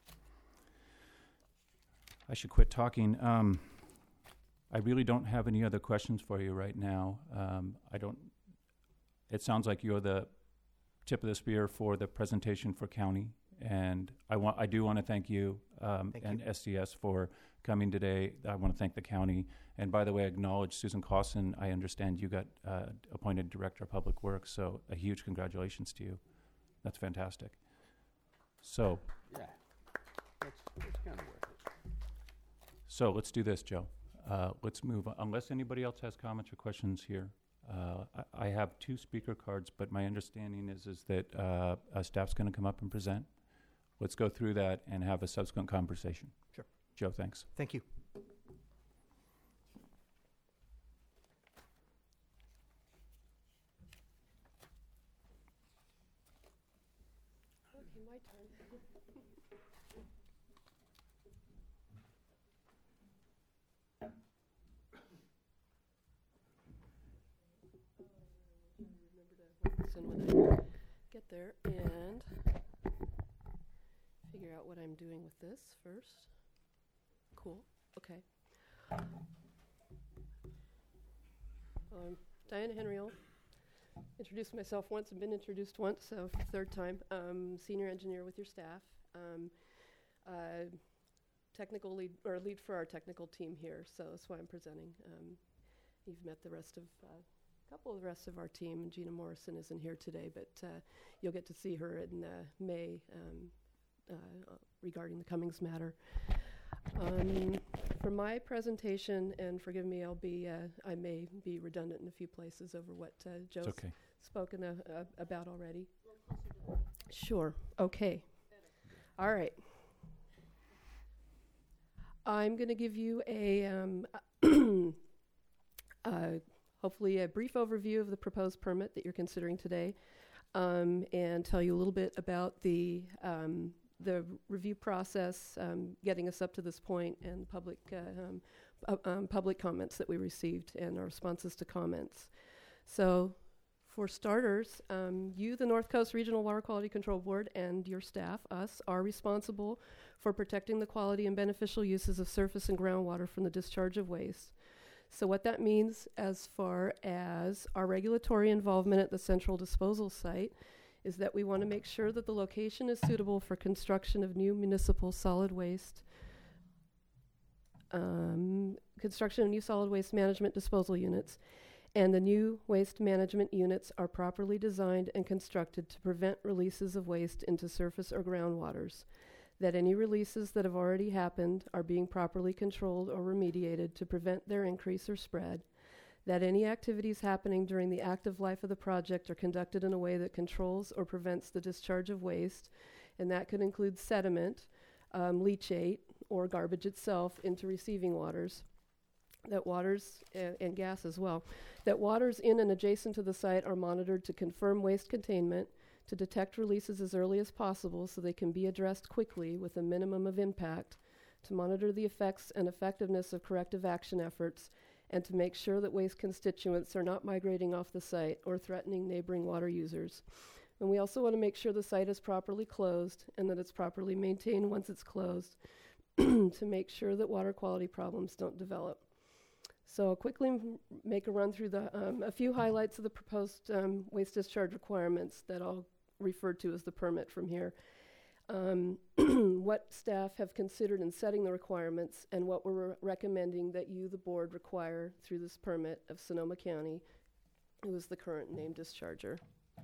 I should quit talking. Um, I really don't have any other questions for you right now. Um, I don't, it sounds like you're the tip of the spear for the presentation for county. And I want, I do want to thank you um, Thank and you. S D S for coming today. I want to thank the county. And by the way, I acknowledge Susan Clausen. I understand you got uh, appointed Director of Public Works, so a huge congratulations to you. That's fantastic. So, Yeah, it's, it's kind of worth it. so let's do this, Joe. Uh, let's move on. Unless anybody else has comments or questions here. Uh, I, I have two speaker cards, but my understanding is is that uh, uh, staff's going to come up and present. Let's go through that and have a subsequent conversation. Sure. Joe, thanks. Thank you. Okay, my turn. Remember to work this in when I get there and figure out what I'm doing with this first. Cool. Okay. Um, Diana Henriel. Introduced myself once and been introduced once, so third time. Um, senior engineer with your staff. Um, uh, technical lead, or lead for our technical team here, so that's why I'm presenting. Um, you've met the rest of, a uh, couple of the rest of our team. Gina Morrison isn't here today, but uh, you'll get to see her in uh, May um, uh, regarding the Cummings matter. Um, for my presentation, and forgive me, I'll be, uh, I may be redundant in a few places over what uh, Joe's It's okay. spoken uh, uh, about already. Sure. Okay. All right. I'm going to give you a, um, uh, hopefully a brief overview of the proposed permit that you're considering today. um, and tell you a little bit about the um, the review process, um, getting us up to this point, and public uh, um, pu- um, public comments that we received and our responses to comments. So, for starters, um, you, the North Coast Regional Water Quality Control Board, and your staff, us, are responsible for protecting the quality and beneficial uses of surface and groundwater from the discharge of waste. So what that means as far as our regulatory involvement at the central disposal site is that we want to make sure that the location is suitable for construction of new municipal solid waste, um, construction of new solid waste management disposal units, and the new waste management units are properly designed and constructed to prevent releases of waste into surface or groundwaters, that any releases that have already happened are being properly controlled or remediated to prevent their increase or spread, that any activities happening during the active life of the project are conducted in a way that controls or prevents the discharge of waste, and that could include sediment, um, leachate, or garbage itself into receiving waters, that waters, uh, and gas as well, that waters in and adjacent to the site are monitored to confirm waste containment, to detect releases as early as possible so they can be addressed quickly with a minimum of impact, to monitor the effects and effectiveness of corrective action efforts, and to make sure that waste constituents are not migrating off the site or threatening neighboring water users. And we also want to make sure the site is properly closed and that it's properly maintained once it's closed to make sure that water quality problems don't develop. So I'll quickly m- make a run through the um, a few highlights of the proposed um, waste discharge requirements that I'll refer to as the permit from here. Um, what staff have considered in setting the requirements and what we're re- recommending that you, the board, require through this permit of Sonoma County, who is the current named discharger.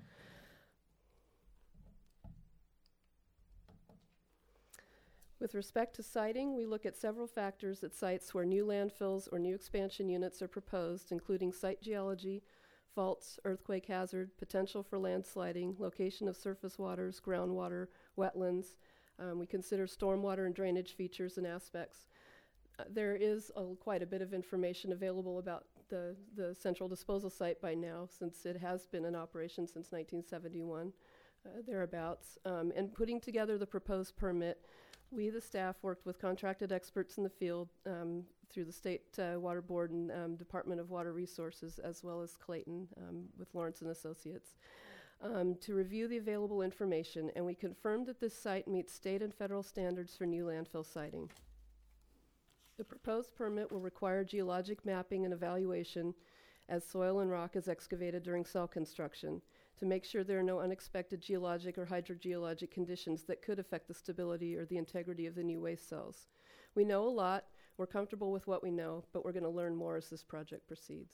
With respect to siting, we look at several factors at sites where new landfills or new expansion units are proposed, including site geology, faults, earthquake hazard, potential for landsliding, location of surface waters, groundwater, wetlands. Um, we consider stormwater and drainage features and aspects. Uh, there is a, quite a bit of information available about the, the central disposal site by now, since it has been in operation since nineteen seventy-one, uh, thereabouts. Um, and putting together the proposed permit, we, the staff, worked with contracted experts in the field um, through the State uh, Water Board and um, Department of Water Resources, as well as Clayton um, with Lawrence and Associates, um, to review the available information, and we confirmed that this site meets state and federal standards for new landfill siting. The proposed permit will require geologic mapping and evaluation as soil and rock is excavated during cell construction, to make sure there are no unexpected geologic or hydrogeologic conditions that could affect the stability or the integrity of the new waste cells. We know a lot, we're comfortable with what we know, but we're going to learn more as this project proceeds.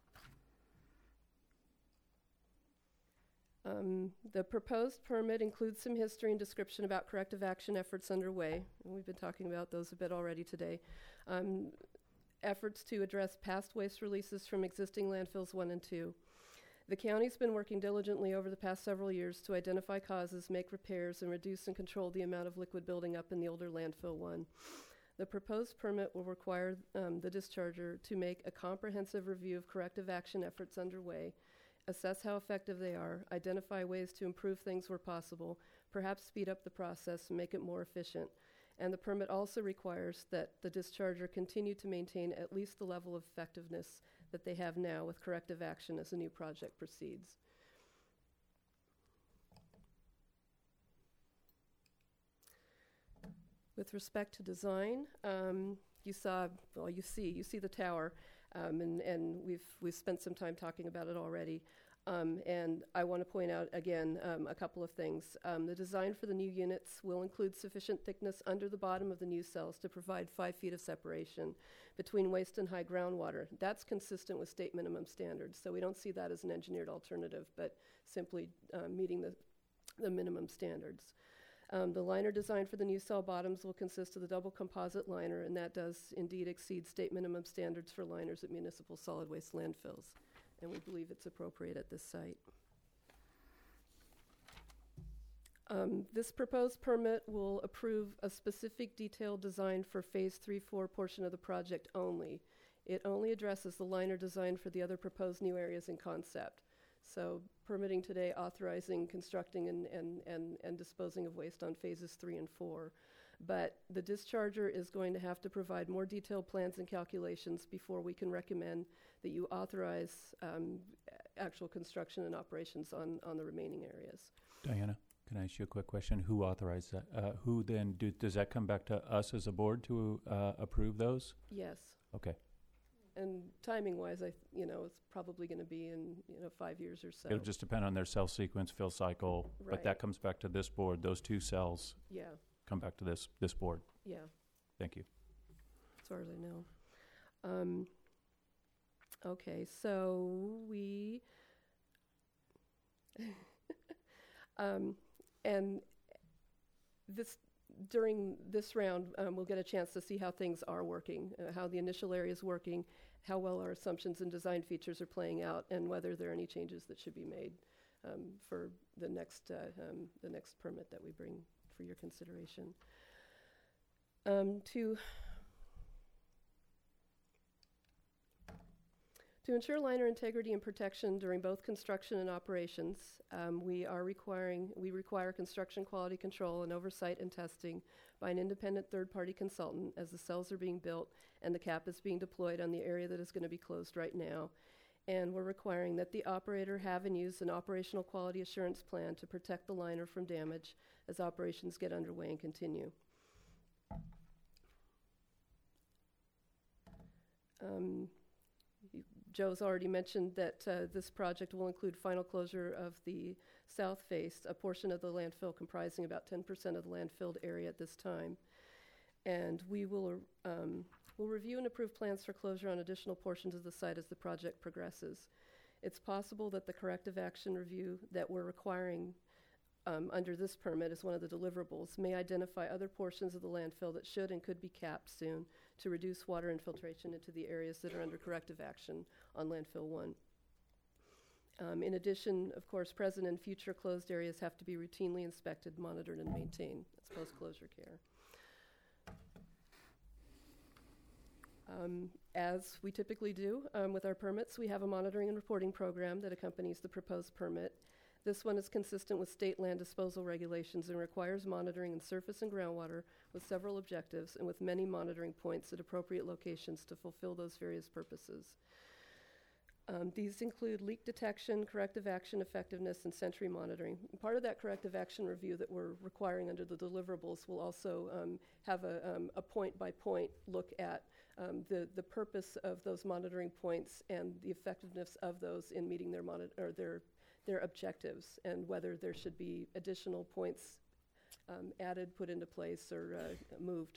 Um, the proposed permit includes some history and description about corrective action efforts underway, and we've been talking about those a bit already today. Um, efforts to address past waste releases from existing landfills one and two. The county's been working diligently over the past several years to identify causes, make repairs, and reduce and control the amount of liquid building up in the older landfill one. The proposed permit will require um, the discharger to make a comprehensive review of corrective action efforts underway, assess how effective they are, identify ways to improve things where possible, perhaps speed up the process and make it more efficient. And the permit also requires that the discharger continue to maintain at least the level of effectiveness that they have now with corrective action as a new project proceeds. With respect to design, um, you saw, well, you see, you see the tower, um, and, and we've, we've spent some time talking about it already. Um, and I want to point out again um, a couple of things. Um, the design for the new units will include sufficient thickness under the bottom of the new cells to provide five feet of separation between waste and high groundwater. That's consistent with state minimum standards, so we don't see that as an engineered alternative, but simply uh, meeting the, the minimum standards. Um, the liner design for the new cell bottoms will consist of the double composite liner, and that does indeed exceed state minimum standards for liners at municipal solid waste landfills, and we believe it's appropriate at this site. Um, this proposed permit will approve a specific detailed design for phase three four portion of the project only. It only addresses the liner design for the other proposed new areas in concept. So permitting today authorizing constructing and, and, and, and disposing of waste on phases three and four. But the discharger is going to have to provide more detailed plans and calculations before we can recommend that you authorize um, actual construction and operations on, on the remaining areas. Diana, can I ask you a quick question? Who authorized that? Uh, who then, do, does that come back to us as a board to uh, approve those? Yes. Okay. And timing-wise, I, th- you know, it's probably going to be in, you know, five years or so. It'll just depend on their cell sequence, fill cycle, but Right. that comes back to this board. Those two cells Yeah, come back to this, this board. yeah, Thank you. as far as I know. Um, okay, so we, um, and this, during this round, um, we'll get a chance to see how things are working, uh, how the initial area is working, how well our assumptions and design features are playing out, and whether there are any changes that should be made um, for the next uh, um, the next permit that we bring for your consideration. Um, to To ensure liner integrity and protection during both construction and operations, um, we are requiring, we require construction quality control and oversight and testing by an independent third-party consultant as the cells are being built and the cap is being deployed on the area that is going to be closed right now. And we're requiring that the operator have and use an operational quality assurance plan to protect the liner from damage as operations get underway and continue. Um, Joe's already mentioned that uh, this project will include final closure of the south face, a portion of the landfill comprising about ten percent of the landfilled area at this time. And we will um, we'll review and approve plans for closure on additional portions of the site as the project progresses. It's possible that the corrective action review that we're requiring um, under this permit as one of the deliverables may identify other portions of the landfill that should and could be capped soon to reduce water infiltration into the areas that are under corrective action on landfill one. Um, in addition, of course, present and future closed areas have to be routinely inspected, monitored, and maintained. That's post-closure care. Um, as we typically do um, with our permits, we have a monitoring and reporting program that accompanies the proposed permit. This one is consistent with state land disposal regulations and requires monitoring in surface and groundwater with several objectives and with many monitoring points at appropriate locations to fulfill those various purposes. Um, these include leak detection, corrective action effectiveness, and sentry monitoring. And part of that corrective action review that we're requiring under the deliverables will also um, have a, um, a point-by-point look at um, the, the purpose of those monitoring points and the effectiveness of those in meeting their, moni- or their their objectives, and whether there should be additional points um, added, put into place, or uh, moved.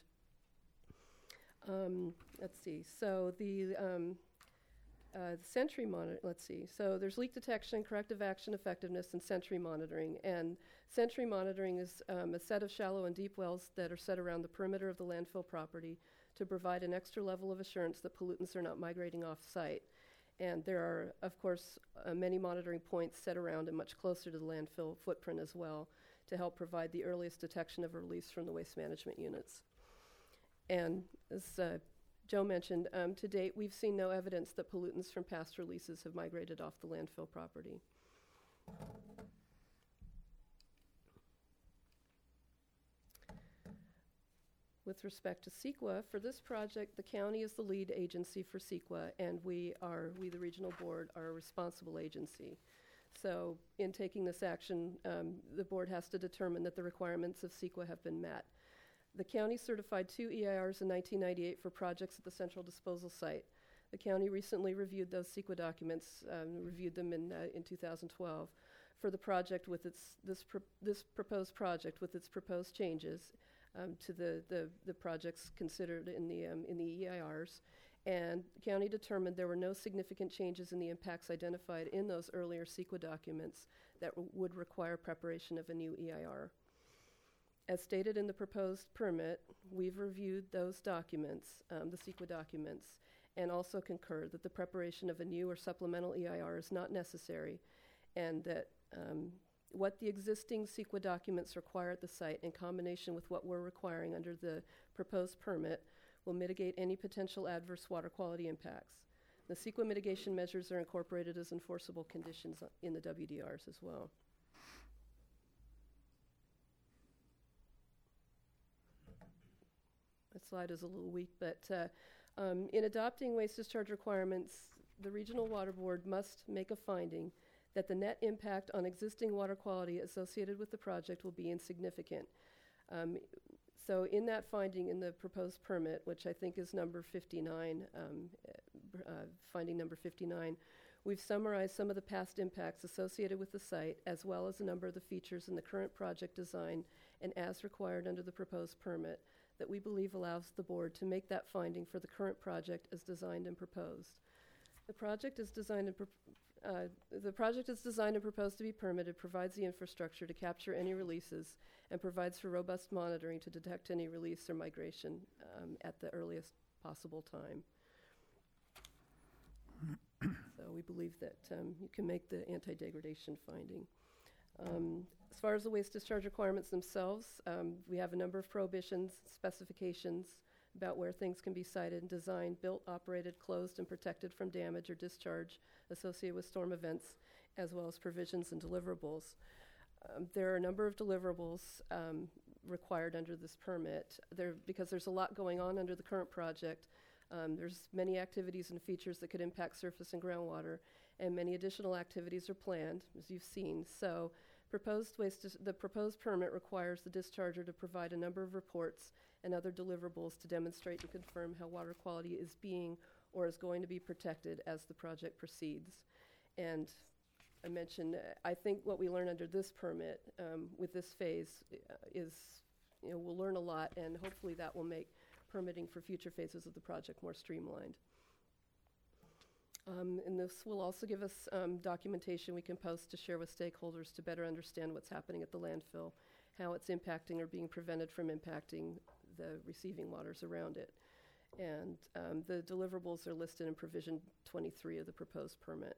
Um, let's see. So the um, uh, sentry monitor. Let's see. So there's leak detection, corrective action effectiveness, and sentry monitoring. And sentry monitoring is um, a set of shallow and deep wells that are set around the perimeter of the landfill property to provide an extra level of assurance that pollutants are not migrating off-site. And there are, of course, uh, many monitoring points set around and much closer to the landfill footprint as well to help provide the earliest detection of release from the waste management units. And as uh, Joe mentioned, um, to date, we've seen no evidence that pollutants from past releases have migrated off the landfill property. With respect to CEQA, for this project, the county is the lead agency for CEQA, and we are, we the regional board, are a responsible agency. So in taking this action, um, the board has to determine that the requirements of CEQA have been met. The county certified two E I Rs in nineteen ninety-eight for projects at the central disposal site. The county recently reviewed those CEQA documents, um, reviewed them in, uh, in two thousand twelve for the project with its, this, pro this proposed project with its proposed changes. Um, to the, the, the projects considered in the, um, in the E I Rs. And the county determined there were no significant changes in the impacts identified in those earlier CEQA documents that would require preparation of a new E I R. As stated in the proposed permit, we've reviewed those documents, um, the CEQA documents, and also concurred that the preparation of a new or supplemental E I R is not necessary, and that um, what the existing CEQA documents require at the site in combination with what we're requiring under the proposed permit will mitigate any potential adverse water quality impacts. The C E Q A mitigation measures are incorporated as enforceable conditions in the W D Rs as well. That slide is a little weak, but uh, um, in adopting waste discharge requirements, the Regional Water Board must make a finding that the net impact on existing water quality associated with the project will be insignificant. Um, so in that finding in the proposed permit, which I think is number fifty-nine, um, uh, finding number fifty-nine, we've summarized some of the past impacts associated with the site, as well as a number of the features in the current project design and as required under the proposed permit that we believe allows the board to make that finding for the current project as designed and proposed. The project is designed and pro- uh, the project is designed and proposed to be permitted, provides the infrastructure to capture any releases, and provides for robust monitoring to detect any release or migration um, at the earliest possible time. So we believe that um, you can make the anti-degradation finding. Um, as far as the waste discharge requirements themselves, um, we have a number of prohibitions, specifications about where things can be sited and designed, built, operated, closed, and protected from damage or discharge associated with storm events, as well as provisions and deliverables. Um, there are a number of deliverables um, required under this permit. There, because there's a lot going on under the current project. Um, there's many activities and features that could impact surface and groundwater, and many additional activities are planned, as you've seen. So proposed waste dis- the proposed permit requires the discharger to provide a number of reports and other deliverables to demonstrate and confirm how water quality is being or is going to be protected as the project proceeds. And I mentioned, uh, I think what we learn under this permit um, with this phase uh, is, you know, we'll learn a lot, and hopefully that will make permitting for future phases of the project more streamlined. Um, and this will also give us um, documentation we can post to share with stakeholders to better understand what's happening at the landfill, how it's impacting or being prevented from impacting the receiving waters around it. And um, the deliverables are listed in provision twenty-three of the proposed permit.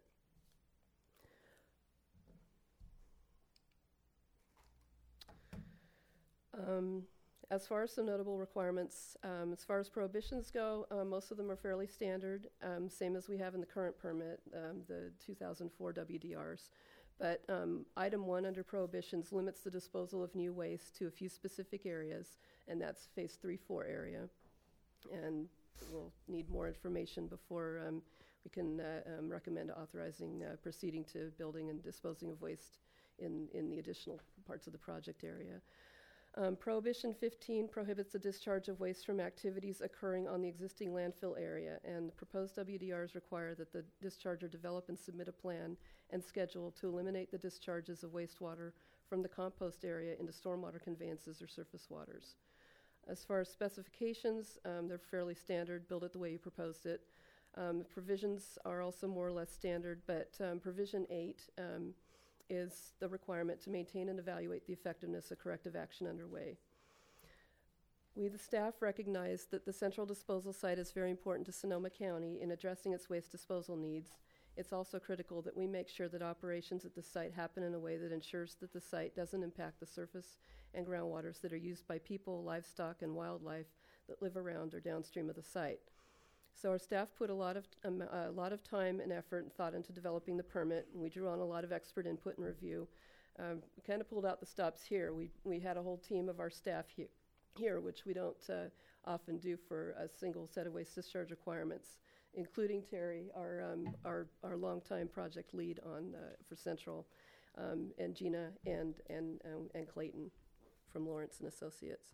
Um, As far as some notable requirements, um, as far as prohibitions go, uh, most of them are fairly standard, um, same as we have in the current permit, um, the two thousand four W D Rs. But um, item one under prohibitions limits the disposal of new waste to a few specific areas, and that's phase three four area. And we'll need more information before um, we can uh, um, recommend authorizing uh, proceeding to building and disposing of waste in, in the additional parts of the project area. Um, Prohibition fifteen prohibits the discharge of waste from activities occurring on the existing landfill area, and the proposed W D Rs require that the discharger develop and submit a plan and schedule to eliminate the discharges of wastewater from the compost area into stormwater conveyances or surface waters. As far as specifications, um, they're fairly standard, build it the way you proposed it. Um, provisions are also more or less standard, but um, provision eight um, is the requirement to maintain and evaluate the effectiveness of corrective action underway. We, the staff, recognize that the central disposal site is very important to Sonoma County in addressing its waste disposal needs. It's also critical that we make sure that operations at the site happen in a way that ensures that the site doesn't impact the surface and groundwaters that are used by people, livestock, and wildlife that live around or downstream of the site. So our staff put a lot of um, a lot of time and effort and thought into developing the permit, and we drew on a lot of expert input and review. Um, we kind of pulled out the stops here. We we had a whole team of our staff here, here which we don't uh, often do for a single set of waste discharge requirements, including Terry, our um, our our longtime project lead on uh, for Central, um, and Gina and and um, and Clayton from Lawrence and Associates.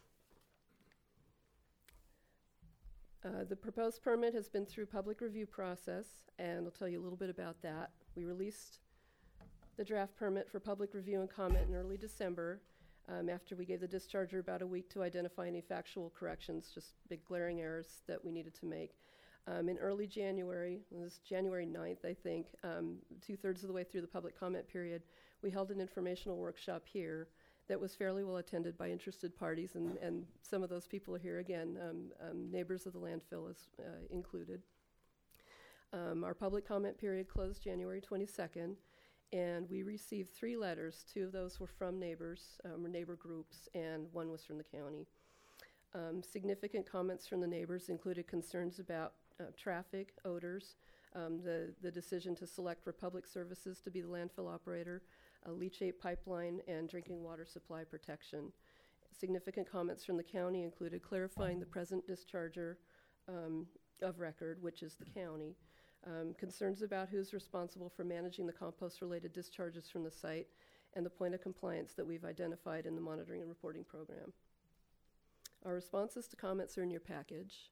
Uh, the proposed permit has been through public review process, and I'll tell you a little bit about that. We released the draft permit for public review and comment in early December, um, after we gave the discharger about a week to identify any factual corrections, just big glaring errors that we needed to make. Um, in early January, it was January ninth, I think, um, two-thirds of the way through the public comment period, we held an informational workshop here that was fairly well attended by interested parties, and, and some of those people are here again, um, um, neighbors of the landfill is uh, included. Um, our public comment period closed January twenty-second, and we received three letters. Two of those were from neighbors, um, or neighbor groups, and one was from the county. Um, significant comments from the neighbors included concerns about uh, traffic, odors, um, the, the decision to select Republic Services to be the landfill operator, a leachate pipeline, and drinking water supply protection. Significant comments from the county included clarifying the present discharger um, of record, which is the county, um, concerns about who's responsible for managing the compost-related discharges from the site, and the point of compliance that we've identified in the monitoring and reporting program. Our responses to comments are in your package.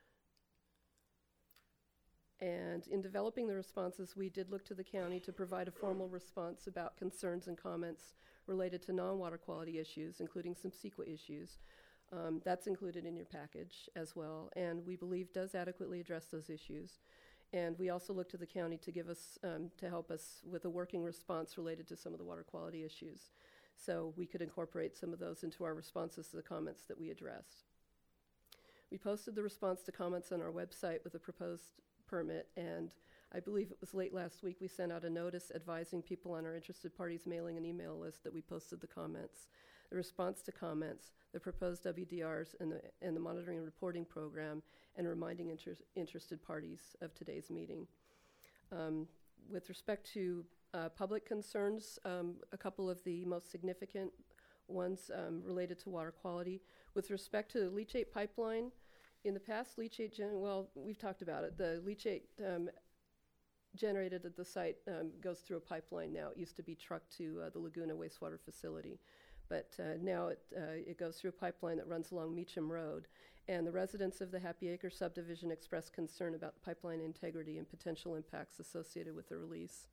And in developing the responses, we did look to the county to provide a formal response about concerns and comments related to non-water quality issues, including some C E Q A issues. Um, that's included in your package as well, and we believe does adequately address those issues. And we also looked to the county to give us, um, to help us with a working response related to some of the water quality issues. So we could incorporate some of those into our responses to the comments that we addressed. We posted the response to comments on our website with a proposed permit, and I believe it was late last week we sent out a notice advising people on our interested parties mailing an email list that we posted the comments, the response to comments, the proposed W D Rs, and the, and the monitoring and reporting program, and reminding inter interested parties of today's meeting. Um, with respect to uh, public concerns, um, a couple of the most significant ones um, related to water quality. With respect to the leachate pipeline, in the past, leachate, gen well, we've talked about it. The leachate um, generated at the site um, goes through a pipeline now. It used to be trucked to uh, the Laguna wastewater facility. But uh, now it, uh, it goes through a pipeline that runs along Meacham Road. And the residents of the Happy Acre subdivision expressed concern about the pipeline integrity and potential impacts associated with the release.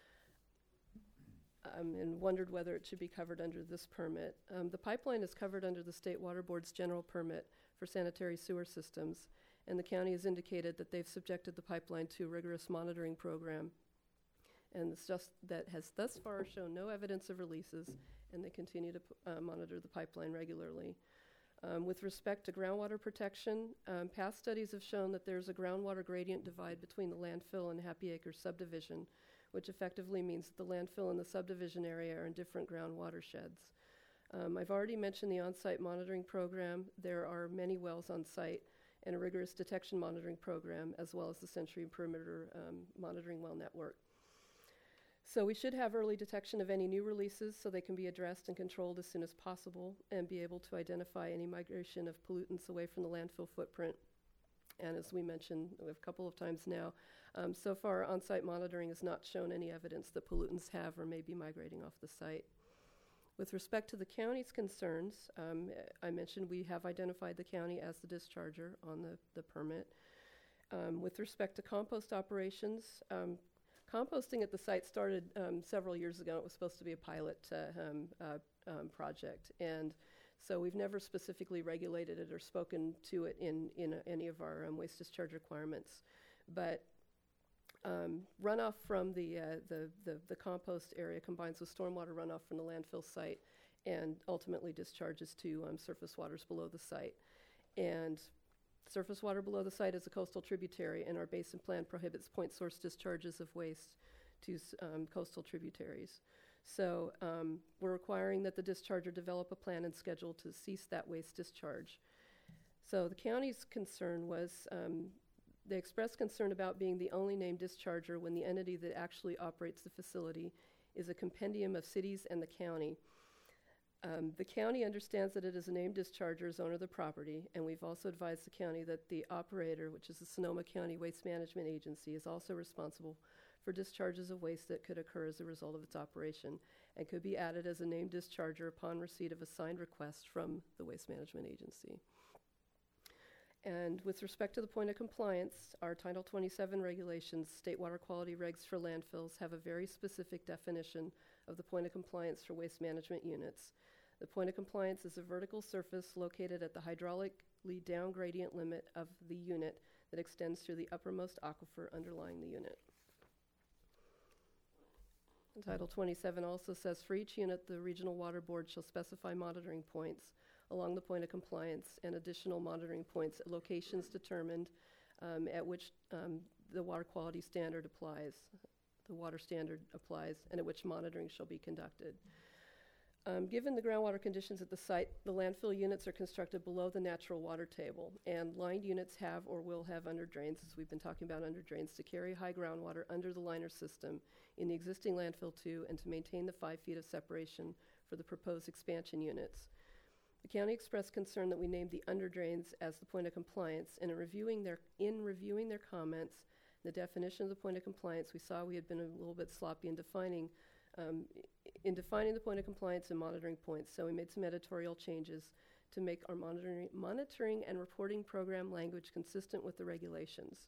Um, and wondered whether it should be covered under this permit. Um, the pipeline is covered under the State Water Board's general permit for sanitary sewer systems, and the county has indicated that they've subjected the pipeline to a rigorous monitoring program. And it's just that has thus far shown no evidence of releases, and they continue to uh, monitor the pipeline regularly. Um, with respect to groundwater protection, um, past studies have shown that there's a groundwater gradient divide between the landfill and Happy Acre subdivision, which effectively means that the landfill and the subdivision area are in different ground watersheds. Um, I've already mentioned the on-site monitoring program. There are many wells on site and a rigorous detection monitoring program, as well as the Century and Perimeter um, monitoring well network. So we should have early detection of any new releases so they can be addressed and controlled as soon as possible, and be able to identify any migration of pollutants away from the landfill footprint. And as we mentioned a couple of times now, um, so far on-site monitoring has not shown any evidence that pollutants have or may be migrating off the site. With respect to the county's concerns, um, I mentioned we have identified the county as the discharger on the, the permit. Um, with respect to compost operations, um, composting at the site started um, several years ago. It was supposed to be a pilot uh, um, uh, um, project, and so we've never specifically regulated it or spoken to it in, in uh, any of our um, waste discharge requirements. But um, runoff from the, uh, the, the, the compost area combines with stormwater runoff from the landfill site and ultimately discharges to um, surface waters below the site. And surface water below the site is a coastal tributary, and our basin plan prohibits point source discharges of waste to um, coastal tributaries. So um, we're requiring that the discharger develop a plan and schedule to cease that waste discharge. So the county's concern was, um, they expressed concern about being the only named discharger when the entity that actually operates the facility is a compendium of cities and the county. Um, the county understands that it is a named discharger as owner of the property, and we've also advised the county that the operator, which is the Sonoma County Waste Management Agency, is also responsible for discharges of waste that could occur as a result of its operation and could be added as a named discharger upon receipt of a signed request from the Waste Management Agency. And with respect to the point of compliance, our Title twenty-seven regulations, state water quality regs for landfills, have a very specific definition of the point of compliance for waste management units. The point of compliance is a vertical surface located at the hydraulically down gradient limit of the unit that extends through the uppermost aquifer underlying the unit. And Title twenty-seven also says for each unit, the Regional Water Board shall specify monitoring points along the point of compliance and additional monitoring points at locations determined um, at which um, the water quality standard applies, the water standard applies, and at which monitoring shall be conducted. Um, given the groundwater conditions at the site, the landfill units are constructed below the natural water table, and lined units have or will have under drains, as we've been talking about under drains, to carry high groundwater under the liner system in the existing landfill two and to maintain the five feet of separation for the proposed expansion units. The county expressed concern that we named the under drains as the point of compliance, and in reviewing their, in reviewing their comments, the definition of the point of compliance, we saw we had been a little bit sloppy in defining Um, in defining the point of compliance and monitoring points. So we made some editorial changes to make our monitoring, monitoring and reporting program language consistent with the regulations.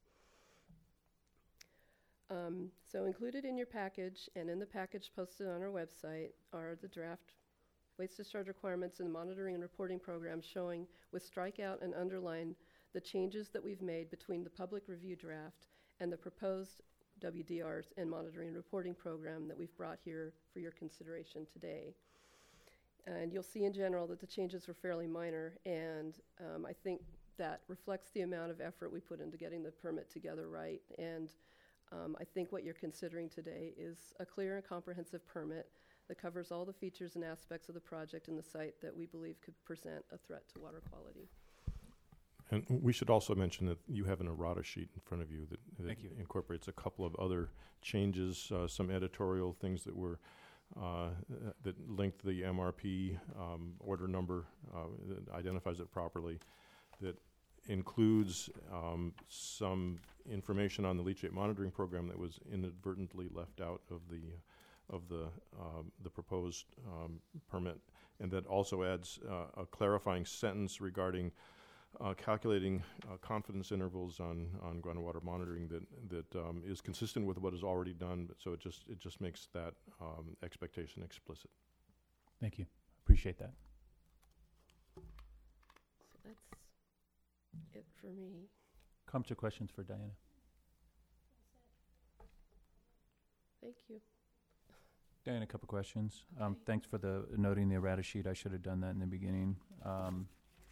Um, so included in your package and in the package posted on our website are the draft waste discharge requirements and monitoring and reporting program showing with strikeout and underline the changes that we've made between the public review draft and the proposed W D Rs and monitoring and reporting program that we've brought here for your consideration today. And you'll see in general that the changes were fairly minor, and um, I think that reflects the amount of effort we put into getting the permit together right. And um, I think what you're considering today is a clear and comprehensive permit that covers all the features and aspects of the project and the site that we believe could present a threat to water quality. And we should also mention that you have an errata sheet in front of you that, that Thank you. incorporates a couple of other changes, uh, some editorial things that were uh, that linked the M R P um, order number, uh, that identifies it properly, that includes um, some information on the leachate monitoring program that was inadvertently left out of the of the um, the proposed um, permit, and that also adds uh, a clarifying sentence regarding Uh, calculating uh, confidence intervals on, on groundwater monitoring that that um, is consistent with what is already done. But so it just it just makes that um, expectation explicit. Thank you. Appreciate that. So that's it for me. Come to questions for Diana. Thank you. Diana, a couple questions. Um, Okay. thanks for the noting the errata sheet. I should have done that in the beginning. Um,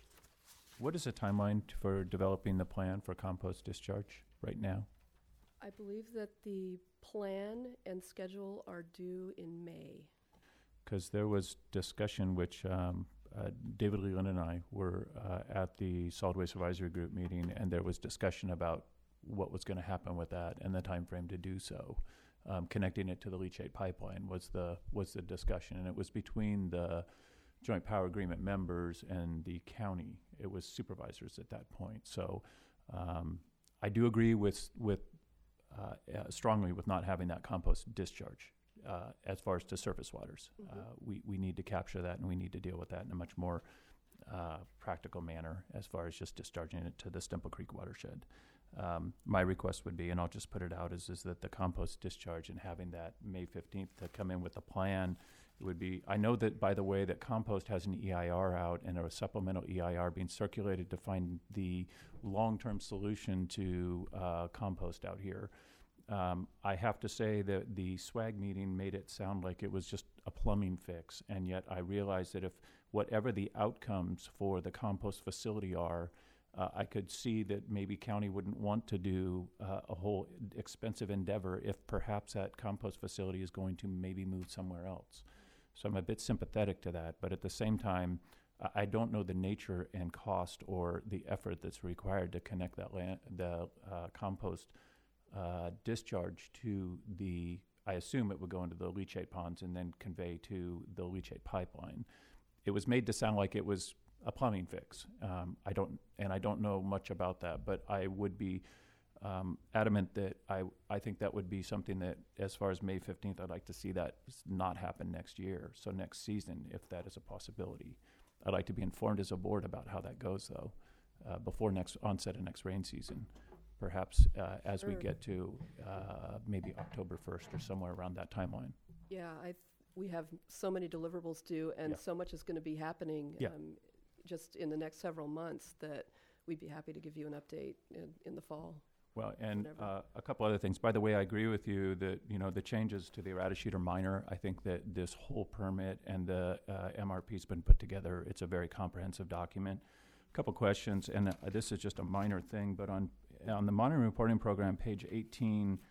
what is the timeline t- for developing the plan for compost discharge right now? I believe that the plan and schedule are due in May. Because there was discussion, which um, uh, David Leland and I were uh, at the Solid Waste Advisory Group meeting, and there was discussion about what was going to happen with that and the time frame to do so. Um, connecting it to the leachate pipeline was the was the discussion, and it was between the Joint Power Agreement members and the county. It was supervisors at that point. So um, I do agree with with uh, uh, strongly with not having that compost discharge uh, as far as to surface waters. Mhm. Uh, we we need to capture that, and we need to deal with that in a much more uh, practical manner as far as just discharging it to the Stemple Creek watershed. Um, my request would be, and I'll just put it out, is, is that the compost discharge and having that May fifteenth to come in with a plan, it would be, I know that, by the way, that compost has an E I R out and a supplemental E I R being circulated to find the long-term solution to uh, compost out here. Um, I have to say that the SWAG meeting made it sound like it was just a plumbing fix, and yet I realize that if whatever the outcomes for the compost facility are, Uh, I could see that maybe county wouldn't want to do uh, a whole expensive endeavor if perhaps that compost facility is going to maybe move somewhere else. So I'm a bit sympathetic to that, but at the same time, I I don't know the nature and cost or the effort that's required to connect that land, the uh, compost uh, discharge to the, I assume it would go into the leachate ponds and then convey to the leachate pipeline. It was made to sound like it was a plumbing fix. Um, I don't, and I don't know much about that, but I would be um, adamant that I, I think that would be something that, as far as May fifteenth, I'd like to see that s- not happen next year. So next season, if that is a possibility. I'd like to be informed as a board about how that goes, though, uh, before next onset of next rain season. Perhaps uh, as we Sure. get to uh, maybe October first or somewhere around that timeline. Yeah, I, we have so many deliverables due, and Yeah. so much is going to be happening Yeah. um, just in the next several months that we'd be happy to give you an update in, in the fall. Well, and Whatever. uh, a couple other things. By the way, I agree with you that, you know, the changes to the errata sheet are minor. I think that this whole permit and the uh, M R P's been put together. It's a very comprehensive document. A couple questions, and uh, this is just a minor thing, but on on the monitoring reporting program, page eighteen,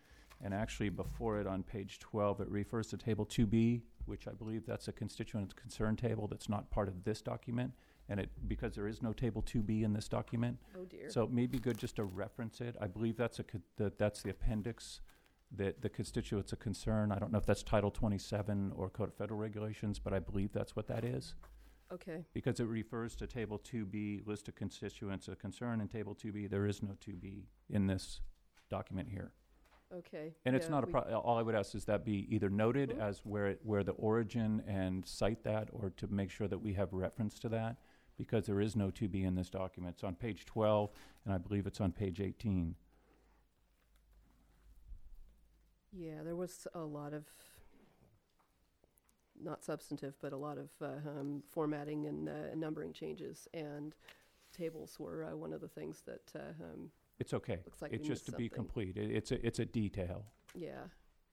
And actually, before it on page twelve, it refers to Table two B, which I believe that's a constituent concern table that's not part of this document. And it, because there is no Table two B in this document, Oh, dear. so it may be good just to reference it. I believe that's a, co- that, that's the appendix, that the constituents of concern. I don't know if that's Title twenty-seven or Code of Federal Regulations, but I believe that's what that is. Okay, Because it refers to Table two B, list of constituents of concern, and Table two B, there is no two B in this document here. okay. And it's Yeah, not a we- pro, all I would ask is that be either noted Mhm. as where, it- where the origin and cite that, or to make sure that we have reference to that, because there is no two B in this document. It's on page twelve, and I believe it's on page eighteen. Yeah, there was a lot of, not substantive, but a lot of uh, um, formatting and uh, numbering changes, and tables were uh, one of the things that, uh, um, It's okay. looks like It's we just missed to be something. complete. It, it's a, it's a detail. Yeah.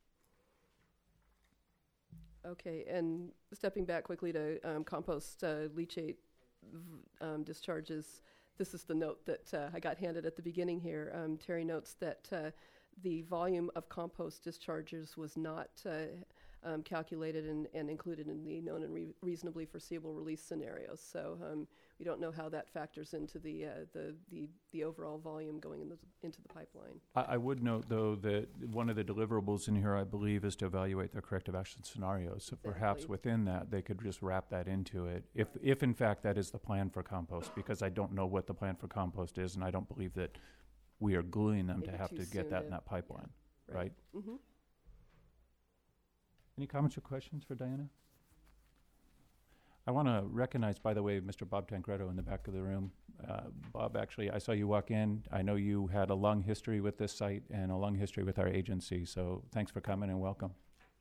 Okay, and stepping back quickly to um, compost uh, leachate v- um, discharges, this is the note that uh, I got handed at the beginning here. Um, Terry notes that uh, the volume of compost discharges was not uh, um, calculated and, and included in the known and re- reasonably foreseeable release scenarios. So um, we don't know how that factors into the uh, the, the the overall volume going in the, into the pipeline. I, I would note, though, that one of the deliverables in here, I believe, is to evaluate their corrective action scenarios. So perhaps Exactly. within that, they could just wrap that into it, if, if in fact that is the plan for compost, because I don't know what the plan for compost is, and I don't believe that we are gluing them to Maybe have too to soon get that to- in that pipeline, right? Mm-hmm. Any comments or questions for Diana? I want to recognize, by the way, Mister Bob Tancredo in the back of the room. Uh, Bob, actually, I saw you walk in. I know you had a long history with this site and a long history with our agency, so thanks for coming and welcome.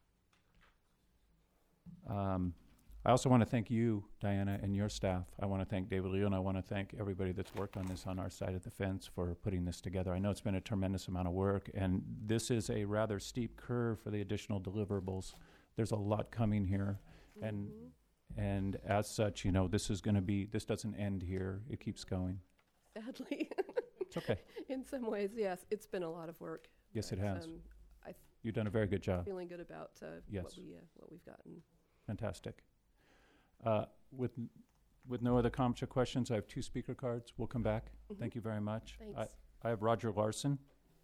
Um, I also want to thank you, Diana, and your staff. I want to thank David Leo, and I want to thank everybody that's worked on this on our side of the fence for putting this together. I know it's been a tremendous amount of work, and this is a rather steep curve for the additional deliverables. There's a lot coming here, and Mm-hmm. and as such, you know, this is going to be, this doesn't end here. It keeps going. Sadly. It's okay. In some ways, yes, it's been a lot of work. Yes, it but, has. Um, You've done a very good job. feeling good about uh, Yes. what we uh, what we've gotten. Fantastic. Uh, With, with no other comments or questions, I have two speaker cards. We'll come back. Mhm. Thank you very much. I- Thanks. I have Roger Larson.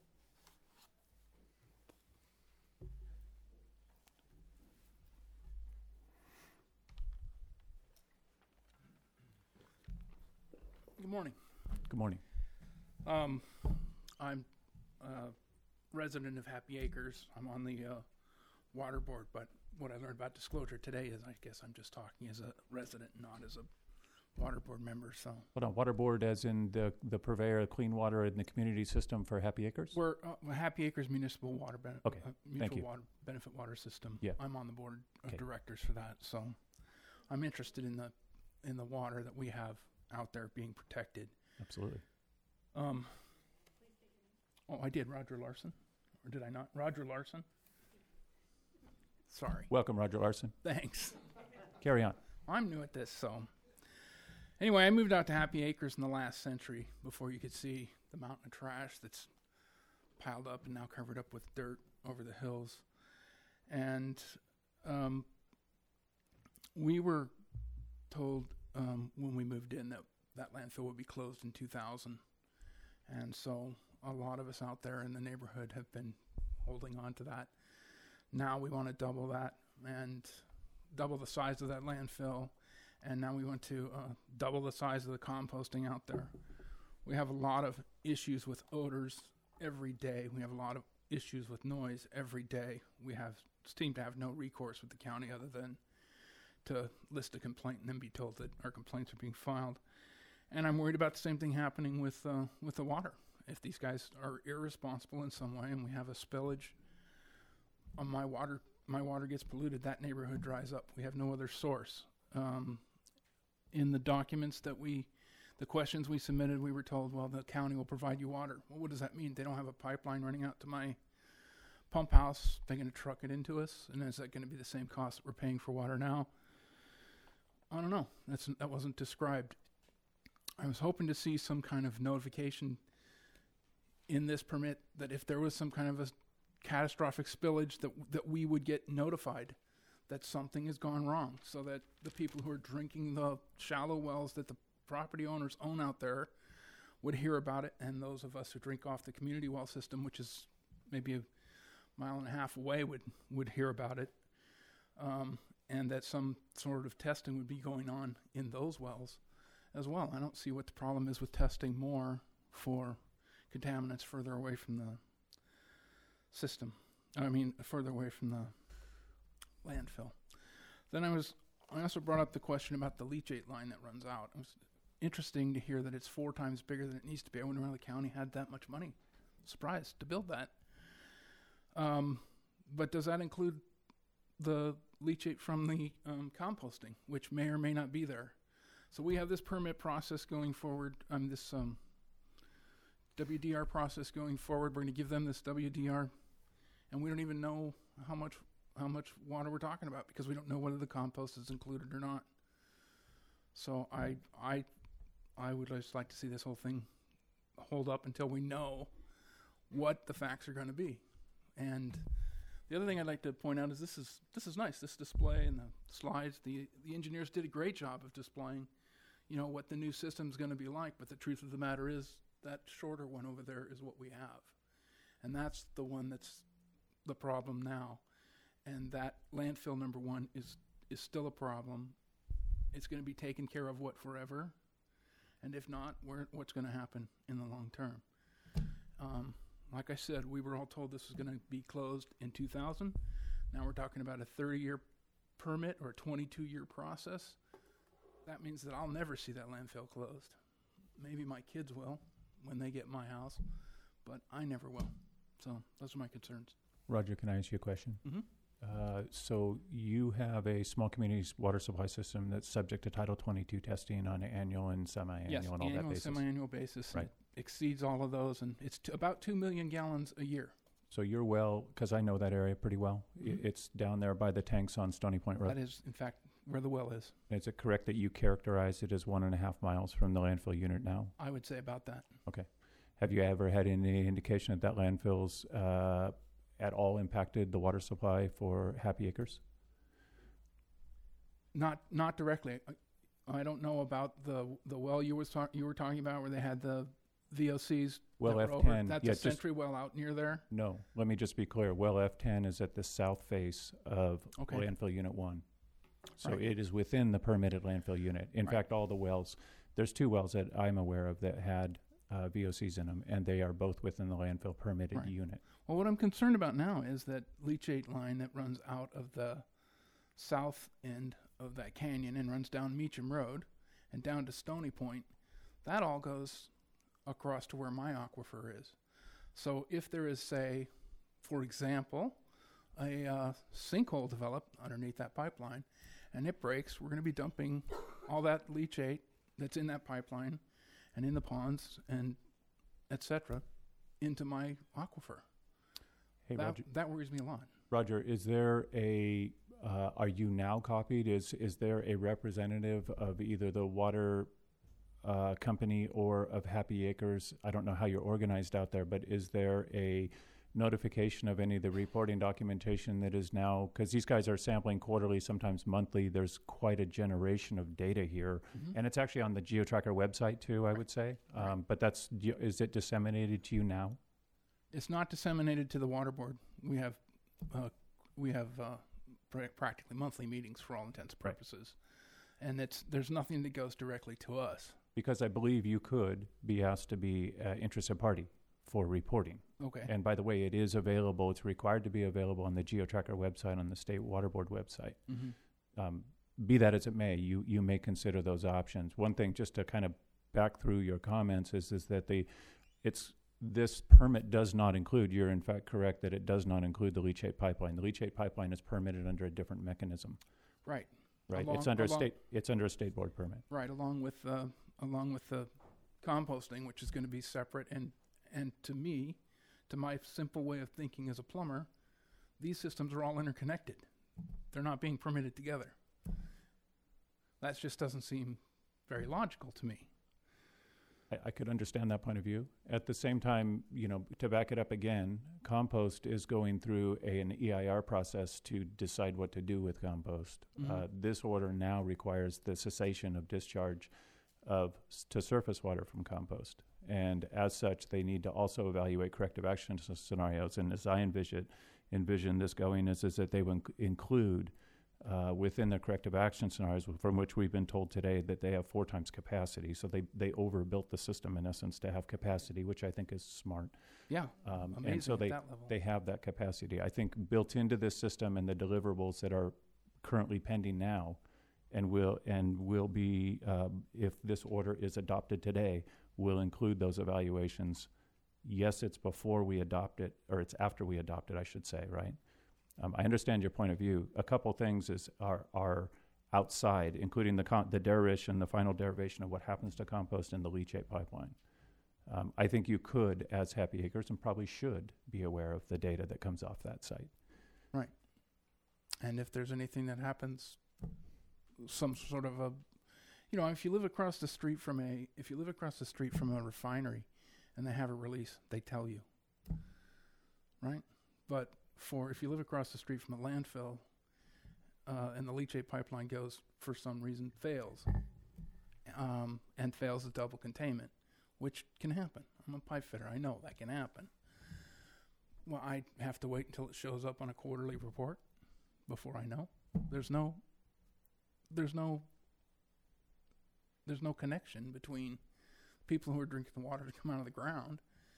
Good morning. Good morning. Um, I'm a resident of Happy Acres. I'm on the uh, water board, but what I learned about disclosure today is I guess I'm just talking as a resident, not as a water board member. So Hold on, Water Board as in the, the purveyor of clean water in the community system for Happy Acres? we're uh, Happy Acres Municipal Water Benefit, Okay, uh, thank Mutual you. Water Benefit Water System. Yeah. I'm on the board of Okay. directors for that. So I'm interested in the in the water that we have out there being protected. Absolutely. Um, oh, I did. Roger Larson, or did I not? Roger Larson. Sorry. Welcome, Roger Larson. Thanks. Carry on. I'm new at this, so. Anyway, I moved out to Happy Acres in the last century before you could see the mountain of trash that's piled up and now covered up with dirt over the hills. And um, we were told um, when we moved in that that landfill would be closed in two thousand. And so a lot of us out there in the neighborhood have been holding on to that. Now we want to double that and double the size of that landfill. And now we want to uh, double the size of the composting out there. We have a lot of issues with odors every day. We have a lot of issues with noise every day. We have seem to have no recourse with the county other than to list a complaint and then be told that our complaints are being filed. And I'm worried about the same thing happening with uh, with the water. If these guys are irresponsible in some way and we have a spillage on my water, my water gets polluted, that neighborhood dries up. We have no other source. Um, in the documents that we, the questions we submitted, we were told, well, the county will provide you water. Well, what does that mean? They don't have a pipeline running out to my pump house. They're going to truck it into us. And is that going to be the same cost that we're paying for water now? I don't know. That's, that wasn't described. I was hoping to see some kind of notification in this permit that if there was some kind of a catastrophic spillage, that that we would get notified that something has gone wrong, so that the people who are drinking the shallow wells that the property owners own out there would hear about it, and those of us who drink off the community well system, which is maybe a mile and a half away, would would hear about it, um, and that some sort of testing would be going on in those wells as well. I don't see what the problem is with testing more for contaminants further away from the system. I mean, further away from the landfill. Then I was, I also brought up the question about the leachate line that runs out. It was interesting to hear that it's four times bigger than it needs to be. I wonder why the county had that much money, surprised, to build that. Um, but does that include the leachate from the um, composting, which may or may not be there? So we have this permit process going forward, um, this um, W D R process going forward. We're going to give them this W D R, and we don't even know how much how much water we're talking about, because we don't know whether the compost is included or not. So I I I would just like to see this whole thing hold up until we know what the facts are going to be. And the other thing I'd like to point out is this is this is nice. This display and the slides. The the engineers did a great job of displaying, you know, what the new system's going to be like. But the truth of the matter is that shorter one over there is what we have, and that's the one that's the problem now. And that landfill number one is is still a problem. It's going to be taken care of, what, forever? And if not, where what's going to happen in the long term? Um, like I said, we were all told this was going to be closed in two thousand. Now we're talking about a thirty-year permit or a twenty-two-year process. That means that I'll never see that landfill closed. Maybe my kids will when they get my house, but I never will. So those are my concerns. Roger, can I ask you a question? Mm-hmm. Uh, so you have a small community water supply system that's subject to Title twenty-two testing on an annual and semi-annual Yes, and all annual that and basis. semi-annual basis. Right. It exceeds all of those, and it's t- about two million gallons a year. So your well, because I know that area pretty well, I- Mhm. it's down there by the tanks on Stony Point Road. That is, in fact, where the well is. Is it correct that you characterize it as one and a half miles from the landfill unit now? I would say about that. Have you ever had any indication that that landfill's uh, at all impacted the water supply for Happy Acres? Not not directly. I, I don't know about the the well you was talk, you were talking about where they had the V O Cs. Well, that were F over. ten, That's yeah, a just- Century well out near there. No, let me just be clear. Well F ten is at the south face of Okay. landfill unit one. So Right. it is within the permitted landfill unit. In Right. fact, all the wells, there's two wells that I'm aware of that had uh, V O Cs in them, and they are both within the landfill permitted Right. unit. Well, what I'm concerned about now is that leachate line that runs out of the south end of that canyon and runs down Meacham Road and down to Stony Point. That all goes across to where my aquifer is. So if there is, say, for example, a uh, sinkhole developed underneath that pipeline and it breaks, we're going to be dumping all that leachate that's in that pipeline and in the ponds and et cetera into my aquifer. Hey, that, Roger, that worries me a lot. Roger, is there a, uh, are you now copied? Is, is there a representative of either the water uh, company or of Happy Acres? I don't know how you're organized out there, but is there a notification of any of the reporting documentation that is now, because these guys are sampling quarterly, sometimes monthly. There's quite a generation of data here. Mm-hmm. And it's actually on the GeoTracker website too, I would say. Um, Right. But that's, is it disseminated to you now? It's not disseminated to the water board. We have uh, we have uh, pr- practically monthly meetings for all intents and Right. purposes, and it's there's nothing that goes directly to us. Because I believe you could be asked to be an interested party for reporting. Okay. And by the way, it is available. It's required to be available on the GeoTracker website, on the State Water Board website. Mm-hmm. Um, be that as it may, you, you may consider those options. One thing, just to kind of back through your comments, is, is that the it's this permit does not include, you're in fact correct that it does not include the leachate pipeline. The leachate pipeline is permitted under a different mechanism, Right. right? Along- it's under along- a state it's under a state board permit. Right. Along with uh, along with the composting, which is going to be separate, and and to me, to my simple way of thinking as a plumber, these systems are all interconnected. They're not being permitted together. That just doesn't seem very logical to me. I, I could understand that point of view. At the same time, you know, to back it up again, compost is going through a, an E I R process to decide what to do with compost. Mhm. Uh, this order now requires the cessation of discharge of s- to surface water from compost. And as such, they need to also evaluate corrective action s- scenarios. And as I envision, envision this going is, is that they will inc- include uh, within the corrective action scenarios, from which we've been told today that they have four times capacity. So they, they overbuilt the system in essence to have capacity, which I think is smart. Yeah, Um, amazing and so at they, that level. they have that capacity. I think built into this system and the deliverables that are currently pending now and will, and will be, um, if this order is adopted today, will include those evaluations. Yes, it's before we adopt it, or it's after we adopt it, I should say, right? Um, I understand your point of view. A couple things is are are outside, including the con- the derivation, the final derivation of what happens to compost in the leachate pipeline. Um, I think you could, as Happy Acres, and probably should be aware of the data that comes off that site. And if there's anything that happens, some sort of a, you know, if you live across the street from a, if you live across the street from a refinery and they have a release, they tell you, right? But for, if you live across the street from a landfill uh, and the leachate pipeline goes, for some reason, fails, um, and fails at double containment, which can happen. I'm a pipe fitter. I know that can happen. Well, I have to wait until it shows up on a quarterly report before I know. There's no, there's no, there's no connection between people who are drinking the water to come out of the ground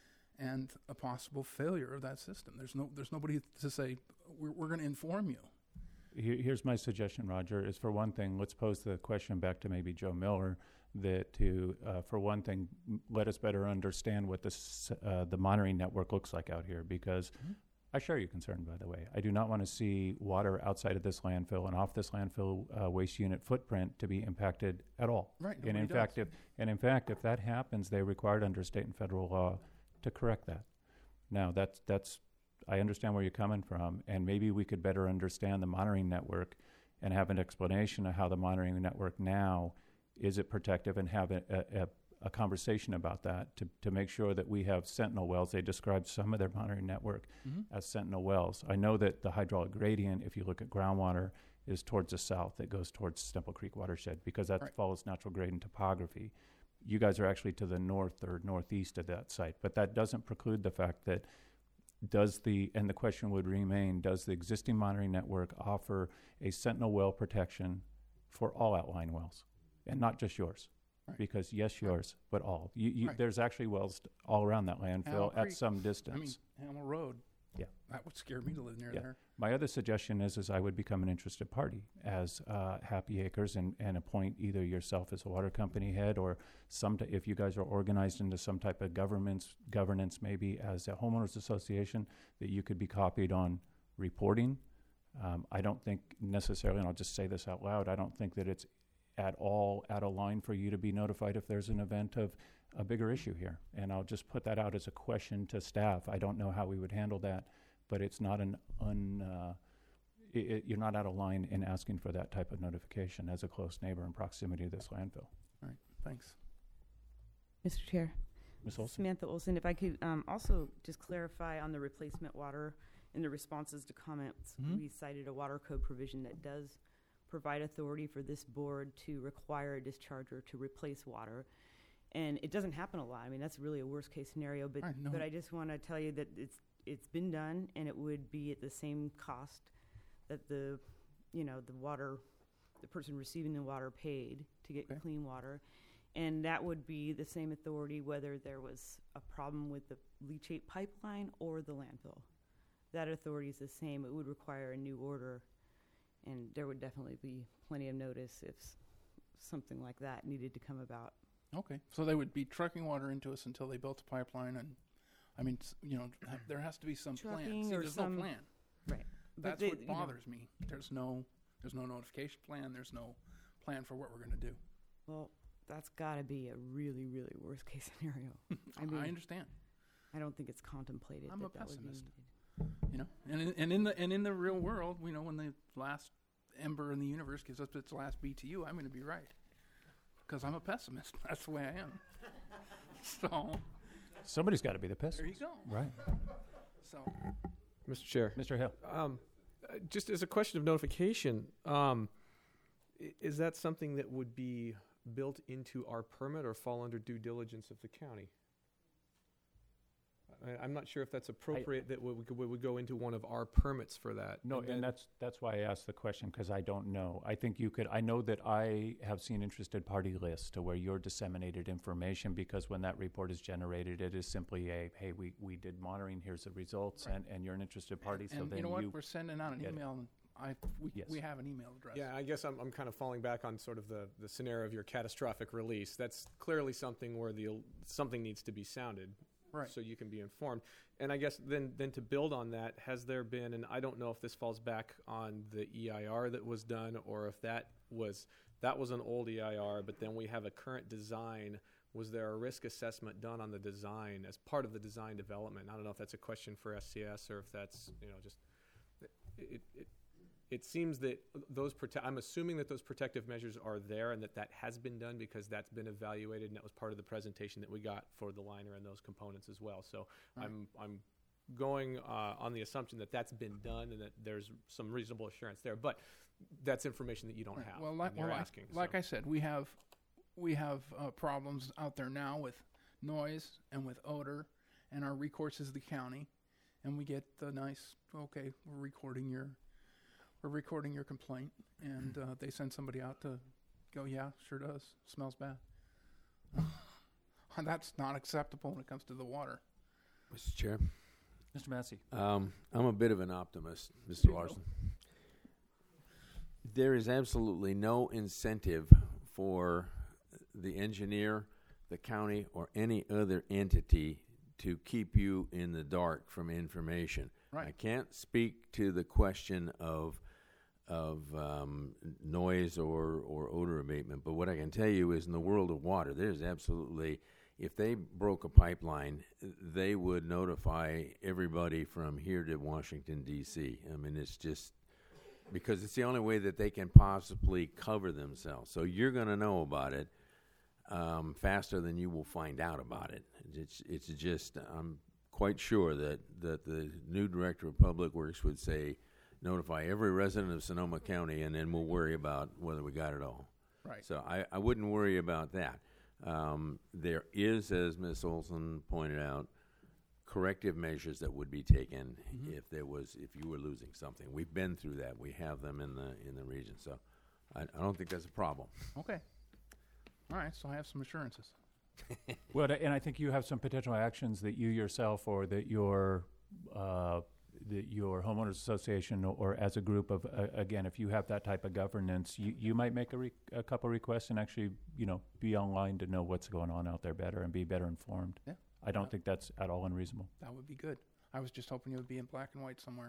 and a possible failure of that system. There's no, there's nobody to say, we're, we're going to inform you. Here, here's my suggestion, Roger, is for one thing, let's pose the question back to maybe Joe Miller, that to, uh, for one thing, m- let us better understand what this, uh, the monitoring network looks like out here, because Mhm. I share your concern, by the way. I do not want to see water outside of this landfill and off this landfill uh, waste unit footprint to be impacted at all. Right. And in nobody fact, does. if and in fact, if that happens, they're required under state and federal law to correct that. Now, that's that's I understand where you're coming from, and maybe we could better understand the monitoring network and have an explanation of how the monitoring network now is it protective, and have a, a, a, a conversation about that to, to make sure that we have sentinel wells. They described some of their monitoring network Mhm. as sentinel wells. I know that the hydraulic gradient, if you look at groundwater, is towards the south. It goes towards Temple Creek watershed because that Right. follows natural gradient topography. You guys are actually to the north or northeast of that site, but that doesn't preclude the fact that does the, and the question would remain, does the existing monitoring network offer a sentinel well protection for all outlying wells and not just yours? Right. Because yes, yours, but all. You, you, Right. there's actually wells t- all around that Hamel landfill at Creek. some I distance. mean, Hamel Road. Yeah. That would scare me to live near Yeah. there. My other suggestion is, is I would become an interested party as uh, Happy Acres and, and appoint either yourself as a water company head, or some, t- if you guys are organized into some type of governments, governance, maybe as a homeowners association, that you could be copied on reporting. Um, I don't think necessarily, and I'll just say this out loud, I don't think that it's at all out of line for you to be notified if there's an event of a bigger issue here. And I'll just put that out as a question to staff. I don't know how we would handle that, but it's not an un, uh, i i you're not out of line in asking for that type of notification as a close neighbor in proximity to this landfill. All right. Thanks. Mister Chair. Miz Olson? Samantha Olson, if I could um, also just clarify on the replacement water in the responses to comments. Mhm. We cited a water code provision that does provide authority for this board to require a discharger to replace water. And it doesn't happen a lot. I mean, that's really a worst case scenario, but, Right, no. but I just want to tell you that it's, it's been done, and it would be at the same cost that the, you know, the water, the person receiving the water paid to get Okay. clean water. And that would be the same authority whether there was a problem with the leachate pipeline or the landfill. That authority is the same. It would require a new order, and there would definitely be plenty of notice if s- something like that needed to come about. Okay. So they would be trucking water into us until they built a pipeline, and I mean, s- you know, ha- there has to be some plan. Trucking See, or there's some- no plan. Right. But That's they- what you know, bothers me. There's no, there's no notification plan. There's no plan for what we're going to do. Well, that's got to be a really, really worst case scenario. I mean, I understand. I don't think it's contemplated I'm a that that would be pessimist. needed. You know, and in, and in the and in the real world, we know when the last ember in the universe gives up its last B T U, I'm going to be right because I'm a pessimist. That's the way I am. So Somebody's got to be the there pessimist. you go. Right. So Mister Chair. Mister Hill. Um, uh, just as a question of notification, um, i- is that something that would be built into our permit or fall under due diligence of the county? I, I'm not sure if that's appropriate that we would, we would go into one of our permits for that. No, then- and that's, that's why I asked the question, because I don't know. I think you could, I know that I have seen interested party lists to where you're disseminated information, because when that report is generated, it is simply a, hey, we, we did monitoring, here's the results, Right. and, and you're an interested party, so and then you know what? you, We're sending out an get it. email. And I we, Yes. we have an email address. Yeah, I guess I'm, I'm kind of falling back on sort of the, the scenario of your catastrophic release. That's clearly something where the something needs to be sounded, Right. so you can be informed. And I guess then then to build on that, has there been, and I don't know if this falls back on the E I R that was done, or if that was that was an old E I R, but then we have a current design. Was there a risk assessment done on the design as part of the design development? I don't know if that's a question for S C S or if that's, you know, just it, it, it seems that those prote- I'm assuming that those protective measures are there and that that has been done because that's been evaluated and that was part of the presentation that we got for the liner and those components as well. So Right. I'm I'm going uh, on the assumption that that's been done and that there's some reasonable assurance there. But that's information that you don't Right. have. Well, like, and you're well, like, asking. like so. I said, we have we have uh, problems out there now with noise and with odor, and our recourse is the county, and we get the nice, okay, we're recording your we're recording your complaint, and uh, they send somebody out to go, yeah, sure does, smells bad. That's not acceptable when it comes to the water. Mister Chair, Mister Massey. um, I'm a bit of an optimist, There Mister you go. Larson. There is absolutely no incentive for the engineer, the county, or any other entity to keep you in the dark from information. Right. I can't speak to the question of of um, noise or, or odor abatement, but what I can tell you is in the world of water, there's absolutely, if they broke a pipeline, they would notify everybody from here to Washington, D C. I mean, it's just because it's the only way that they can possibly cover themselves. So you're going to know about it um, faster than you will find out about it. It's it's just I'm quite sure that, that the new director of public works would say, notify every resident of Sonoma County, and then we'll worry about whether we got it all. Right. So I, I wouldn't worry about that. Um, there is, as Miz Olson pointed out, corrective measures that would be taken Mhm. if there was if you were losing something. We've been through that. We have them in the in the region. So I, I don't think that's a problem. Okay. All right, so I have some assurances. Well, and I think you have some potential actions that you yourself or that your uh, that your homeowners association or, or as a group of uh, again, if you have that type of governance, you, you might make a, re- a couple requests and actually, you know, be online to know what's going on out there better and be better informed. Yeah. I don't think that's at all unreasonable. That would be good. I was just hoping it would be in black and white somewhere.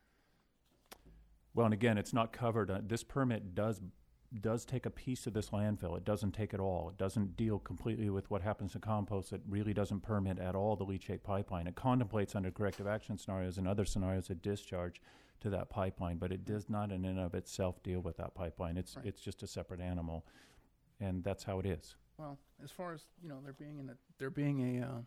Well, and again, it's not covered. Uh, this permit does does take a piece of this landfill. It doesn't take it all. It doesn't deal completely with what happens to compost. It really doesn't permit at all the leachate pipeline. It contemplates under corrective action scenarios and other scenarios a discharge to that pipeline, but it does not in and of itself deal with that pipeline. It's Right. it's just a separate animal, and that's how it is. Well, as far as you know, there being in a, there being a uh,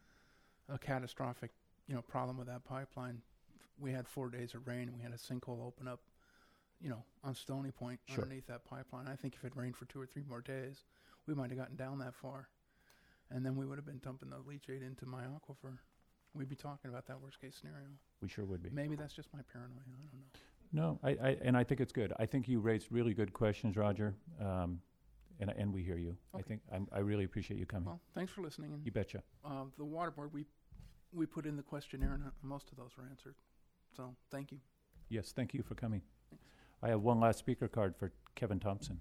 a catastrophic you know problem with that pipeline. We had four days of rain, and we had a sinkhole open up, you know, on Stony Point Sure. underneath that pipeline. I think if it rained for two or three more days, we might have gotten down that far, and then we would have been dumping the leachate into my aquifer. We'd be talking about that worst case scenario. We sure would be. Maybe that's just my paranoia. I don't know. No, I, I and I think it's good. I think you raised really good questions, Roger, um, and and we hear you. I Okay. think I'm, I really appreciate you coming. Well, thanks for listening. And You betcha. uh, the water board, we we put in the questionnaire, and uh, most of those were answered. So thank you. Yes, thank you for coming. I have one last speaker card for Kevin Thompson.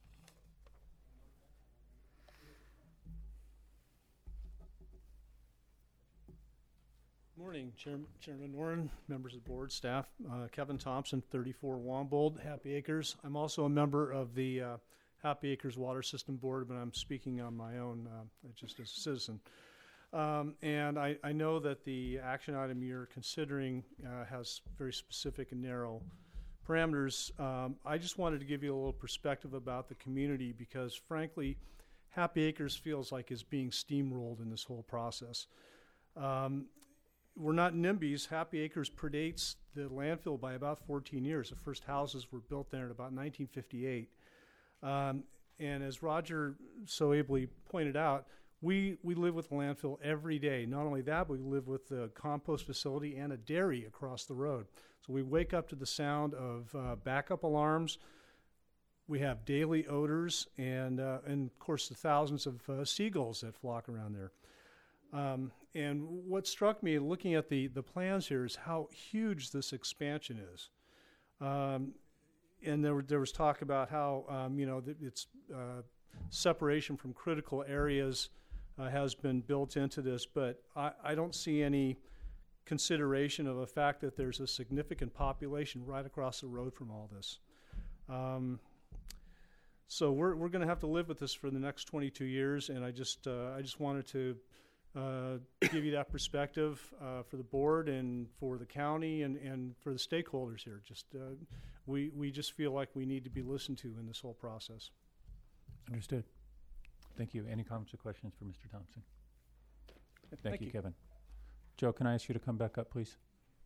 Morning, Chair- Chairman Warren, members of the board, staff. Uh, Kevin Thompson, thirty-four Wambold, Happy Acres. I'm also a member of the uh, Happy Acres Water System Board, but I'm speaking on my own, uh, just as a citizen. Um, and I, I know that the action item you're considering uh, has very specific and narrow parameters. Um, I just wanted to give you a little perspective about the community because, frankly, Happy Acres feels like is being steamrolled in this whole process. Um, we're not NIMBYs. Happy Acres predates the landfill by about fourteen years. The first houses were built there in about nineteen fifty-eight. Um, and as Roger so ably pointed out, we, we live with the landfill every day. Not only that, but we live with the compost facility and a dairy across the road. So we wake up to the sound of uh, backup alarms. We have daily odors, and uh, and of course the thousands of uh, seagulls that flock around there. Um, and what struck me looking at the, the plans here is how huge this expansion is. Um, and there, there was talk about how, um, you know, th- it's uh, separation from critical areas uh, has been built into this, but I, I don't see any consideration of the fact that there's a significant population right across the road from all this. Um, so we're, we're going to have to live with this for the next twenty-two years, and I just, uh, I just wanted to Uh, give you that perspective uh, for the board and for the county and, and for the stakeholders here. Just uh, we we just feel like we need to be listened to in this whole process. Understood. Thank you. Any comments or questions for Mister Thompson? Thank, Thank you, you. Kevin. Joe, can I ask you to come back up, please?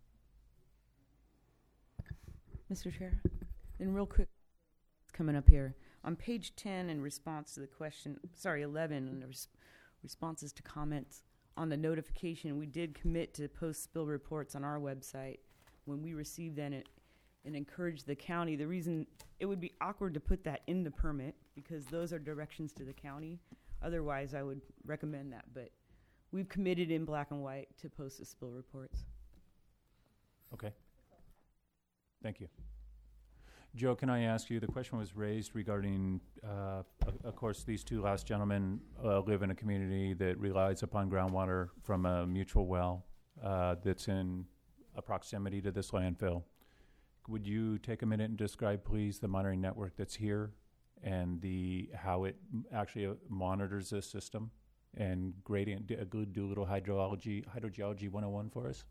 Mister Chair, and real quick, coming up here on page ten in response to the question, sorry, eleven, in the res- responses to comments on the notification, we did commit to post spill reports on our website when we receive them and, and encourage the county. The reason it would be awkward to put that in the permit because those are directions to the county. Otherwise, I would recommend that, but we've committed in black and white to post the spill reports. Okay. Thank you. Joe, can I ask you, the question was raised regarding, uh, of, of course, these two last gentlemen uh, live in a community that relies upon groundwater from a mutual well uh, that's in a proximity to this landfill. Would you take a minute and describe, please, the monitoring network that's here and the how it m- actually uh, monitors this system and gradient, do, do do a little hydrology, hydrogeology one oh one for us?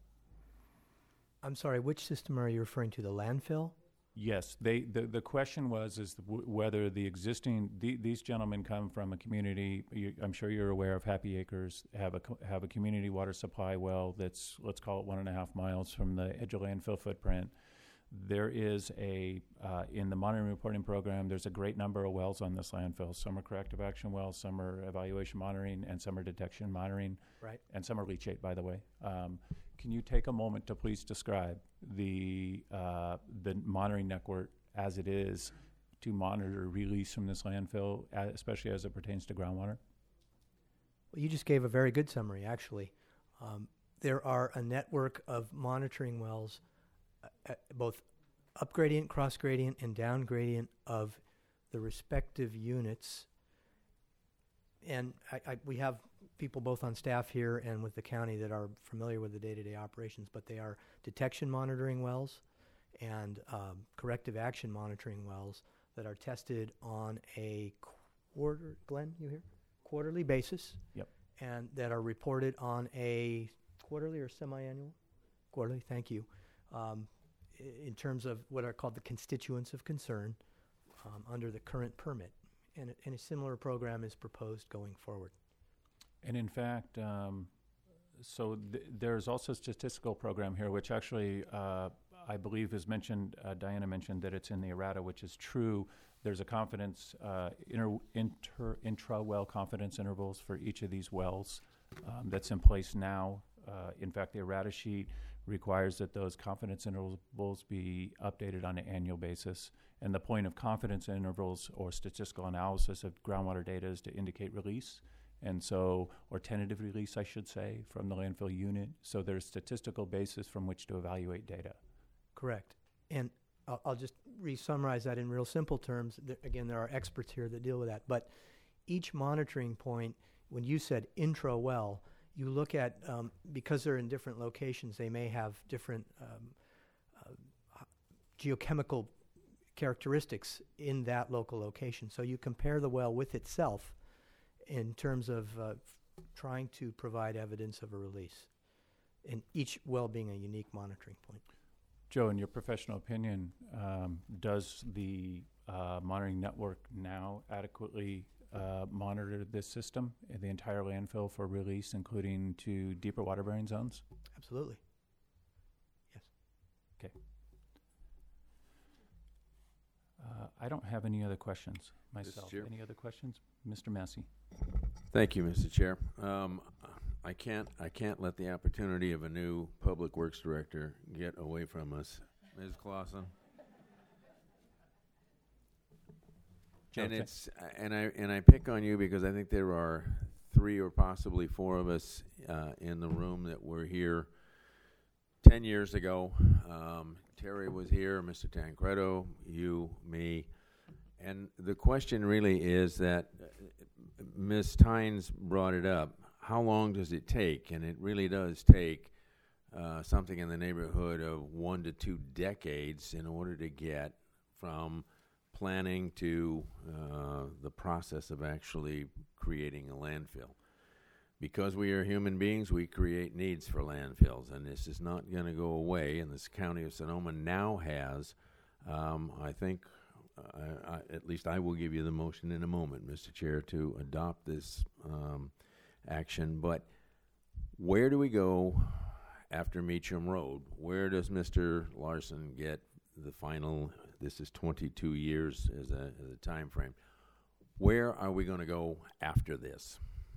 I'm sorry, which system are you referring to? The landfill? Yes, they, the, the question was is w- whether the existing, the, these gentlemen come from a community, you, I'm sure you're aware of Happy Acres, have a, co- have a community water supply well that's, let's call it one and a half miles from the edge of landfill footprint. There is a, uh, in the monitoring reporting program, there's a great number of wells on this landfill. Some are corrective action wells, some are evaluation monitoring, and some are detection monitoring. Right. And some are leachate, by the way. Um, Can you take a moment to please describe the uh, the monitoring network as it is to monitor release from this landfill, a- especially as it pertains to groundwater? Well, you just gave a very good summary, actually. Um, there are a network of monitoring wells, uh, uh, both up gradient, cross gradient, and down gradient of the respective units. And I, I, we have people both on staff here and with the county that are familiar with the day-to-day operations, but they are detection monitoring wells and um, corrective action monitoring wells that are tested on a quarter, Glenn, you here? Quarterly basis. Yep. And that are reported on a quarterly or semi-annual? Quarterly, thank you. Um, i- in terms of what are called the constituents of concern um, under the current permit. And, a- and a similar program is proposed going forward. And in fact, um, so th- there's also a statistical program here, which actually uh, I believe is mentioned, uh, Diana mentioned that it's in the errata, which is true. There's a confidence, uh, inter, inter, intra-well confidence intervals for each of these wells um, that's in place now. Uh, in fact, the errata sheet requires that those confidence intervals be updated on an annual basis. And the point of confidence intervals or statistical analysis of groundwater data is to indicate release. And so, or tentative release, I should say, from the landfill unit. So there's statistical basis from which to evaluate data. Correct. And I'll, I'll just re-summarize that in real simple terms. There, again, there are experts here that deal with that. But each monitoring point, when you said intra-well, you look at, um, because they're in different locations, they may have different um, uh, geochemical characteristics in that local location. So you compare the well with itself in terms of uh, f- trying to provide evidence of a release, and each well being a unique monitoring point. Joe, in your professional opinion, um, does the uh, monitoring network now adequately uh, monitor this system, uh, the entire landfill for release, including to deeper water bearing zones? Absolutely. Yes. Okay. Uh, I don't have any other questions myself. Chair. Any other questions? Mister Massey? Thank you, Mister Chair. Um, I can't I can't let the opportunity of a new Public Works Director get away from us. Miz Clausen? And Okay. it's and I and I pick on you because I think there are three or possibly four of us uh, in the room that were here ten years ago. Um, Terry was here, Mister Tancredo, you, me, and the question really is that uh, Miz Tynes brought it up. How long does it take? And it really does take uh, something in the neighborhood of one to two decades in order to get from planning to uh, the process of actually creating a landfill. Because we are human beings, we create needs for landfills, and this is not going to go away. And this county of Sonoma now has, um, I think, uh, I, at least I will give you the motion in a moment, Mister Chair, to adopt this um, action. But where do we go after Meacham Road? Where does Mister Larson get the final? This is twenty-two years as a, as a time frame. Where are we going to go after this?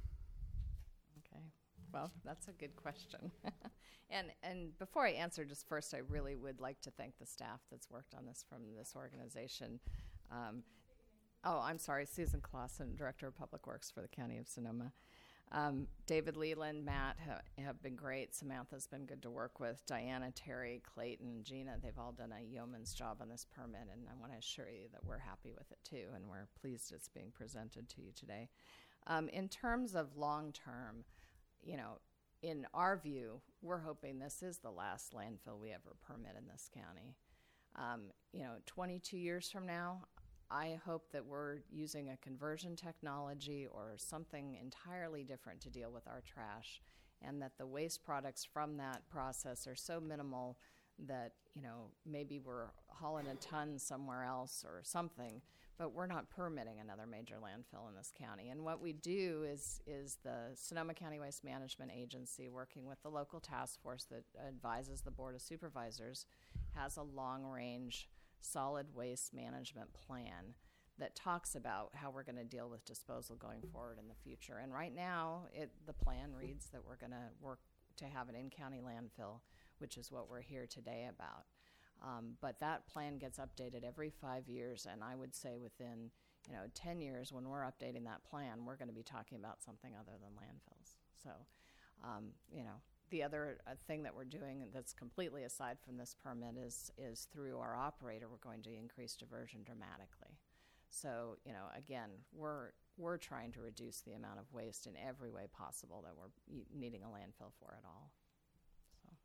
Okay, well, that's a good question. and and before I answer, just first, I really would like to thank the staff that's worked on this from this organization. Um, oh, I'm sorry, Susan Clausen, Director of Public Works for the County of Sonoma. Um, David Leland, Matt ha- have been great. Samantha's been good to work with. Diana, Terry, Clayton, Gina, they've all done a yeoman's job on this permit, and I want to assure you that we're happy with it too, and we're pleased it's being presented to you today. Um, in terms of long-term, you know, in our view, we're hoping this is the last landfill we ever permit in this county. Um, you know, twenty-two years from now, I hope that we're using a conversion technology or something entirely different to deal with our trash, and that the waste products from that process are so minimal that, you know, maybe we're hauling a ton somewhere else or something, but we're not permitting another major landfill in this county. And what we do is is the Sonoma County Waste Management Agency, working with the local task force that advises the Board of Supervisors, has a long-range solid waste management plan that talks about how we're going to deal with disposal going forward in the future. And right now, it, the plan reads that we're going to work to have an in-county landfill, which is what we're here today about. Um, but that plan gets updated every five years, and I would say within, you know, ten years, when we're updating that plan, we're going to be talking about something other than landfills. So, um, you know, the other uh, thing that we're doing that's completely aside from this permit is is through our operator, we're going to increase diversion dramatically. So, you know, again, we're we're trying to reduce the amount of waste in every way possible that we're e- needing a landfill for at all. So.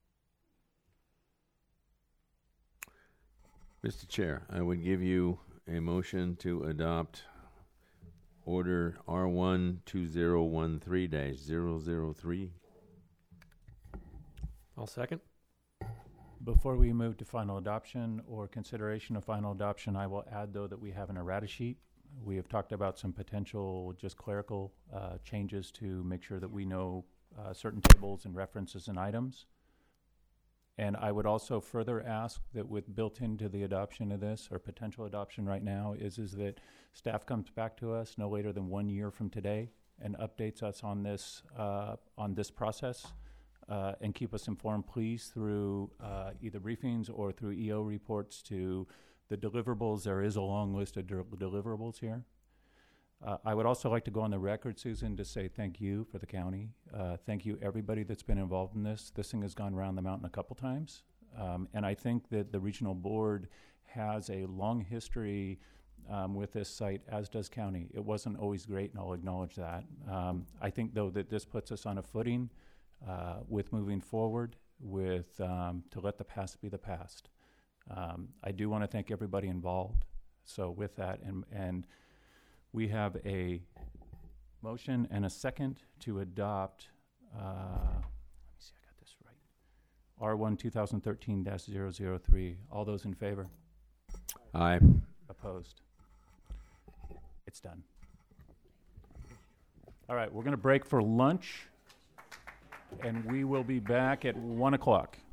Mister Chair, I would give you a motion to adopt Order R one two zero one three dash zero zero three. I'll second. Before we move to final adoption or consideration of final adoption, I will add, though, that we have an errata sheet. We have talked about some potential just clerical uh, changes to make sure that we know uh, certain tables and references and items. And I would also further ask that with built into the adoption of this, or potential adoption right now, is, is that staff comes back to us no later than one year from today and updates us on this, uh, on this process. Uh, and keep us informed, please, through uh, either briefings or through E O reports to the deliverables. There is a long list of del- deliverables here. Uh, I would also like to go on the record, Susan, to say thank you for the county. Uh, thank you, everybody that's been involved in this. This thing has gone around the mountain a couple times. Um, and I think that the regional board has a long history um, with this site, as does county. It wasn't always great, and I'll acknowledge that. Um, I think, though, that this puts us on a footing Uh, with moving forward, with um, to let the past be the past. Um, I do want to thank everybody involved. So with that, and and we have a motion and a second to adopt. Uh, let me see, I got this right. R one two thousand thirteen dash zero zero three. All those in favor? Aye. Opposed? It's done. All right, we're going to break for lunch, and we will be back at one o'clock.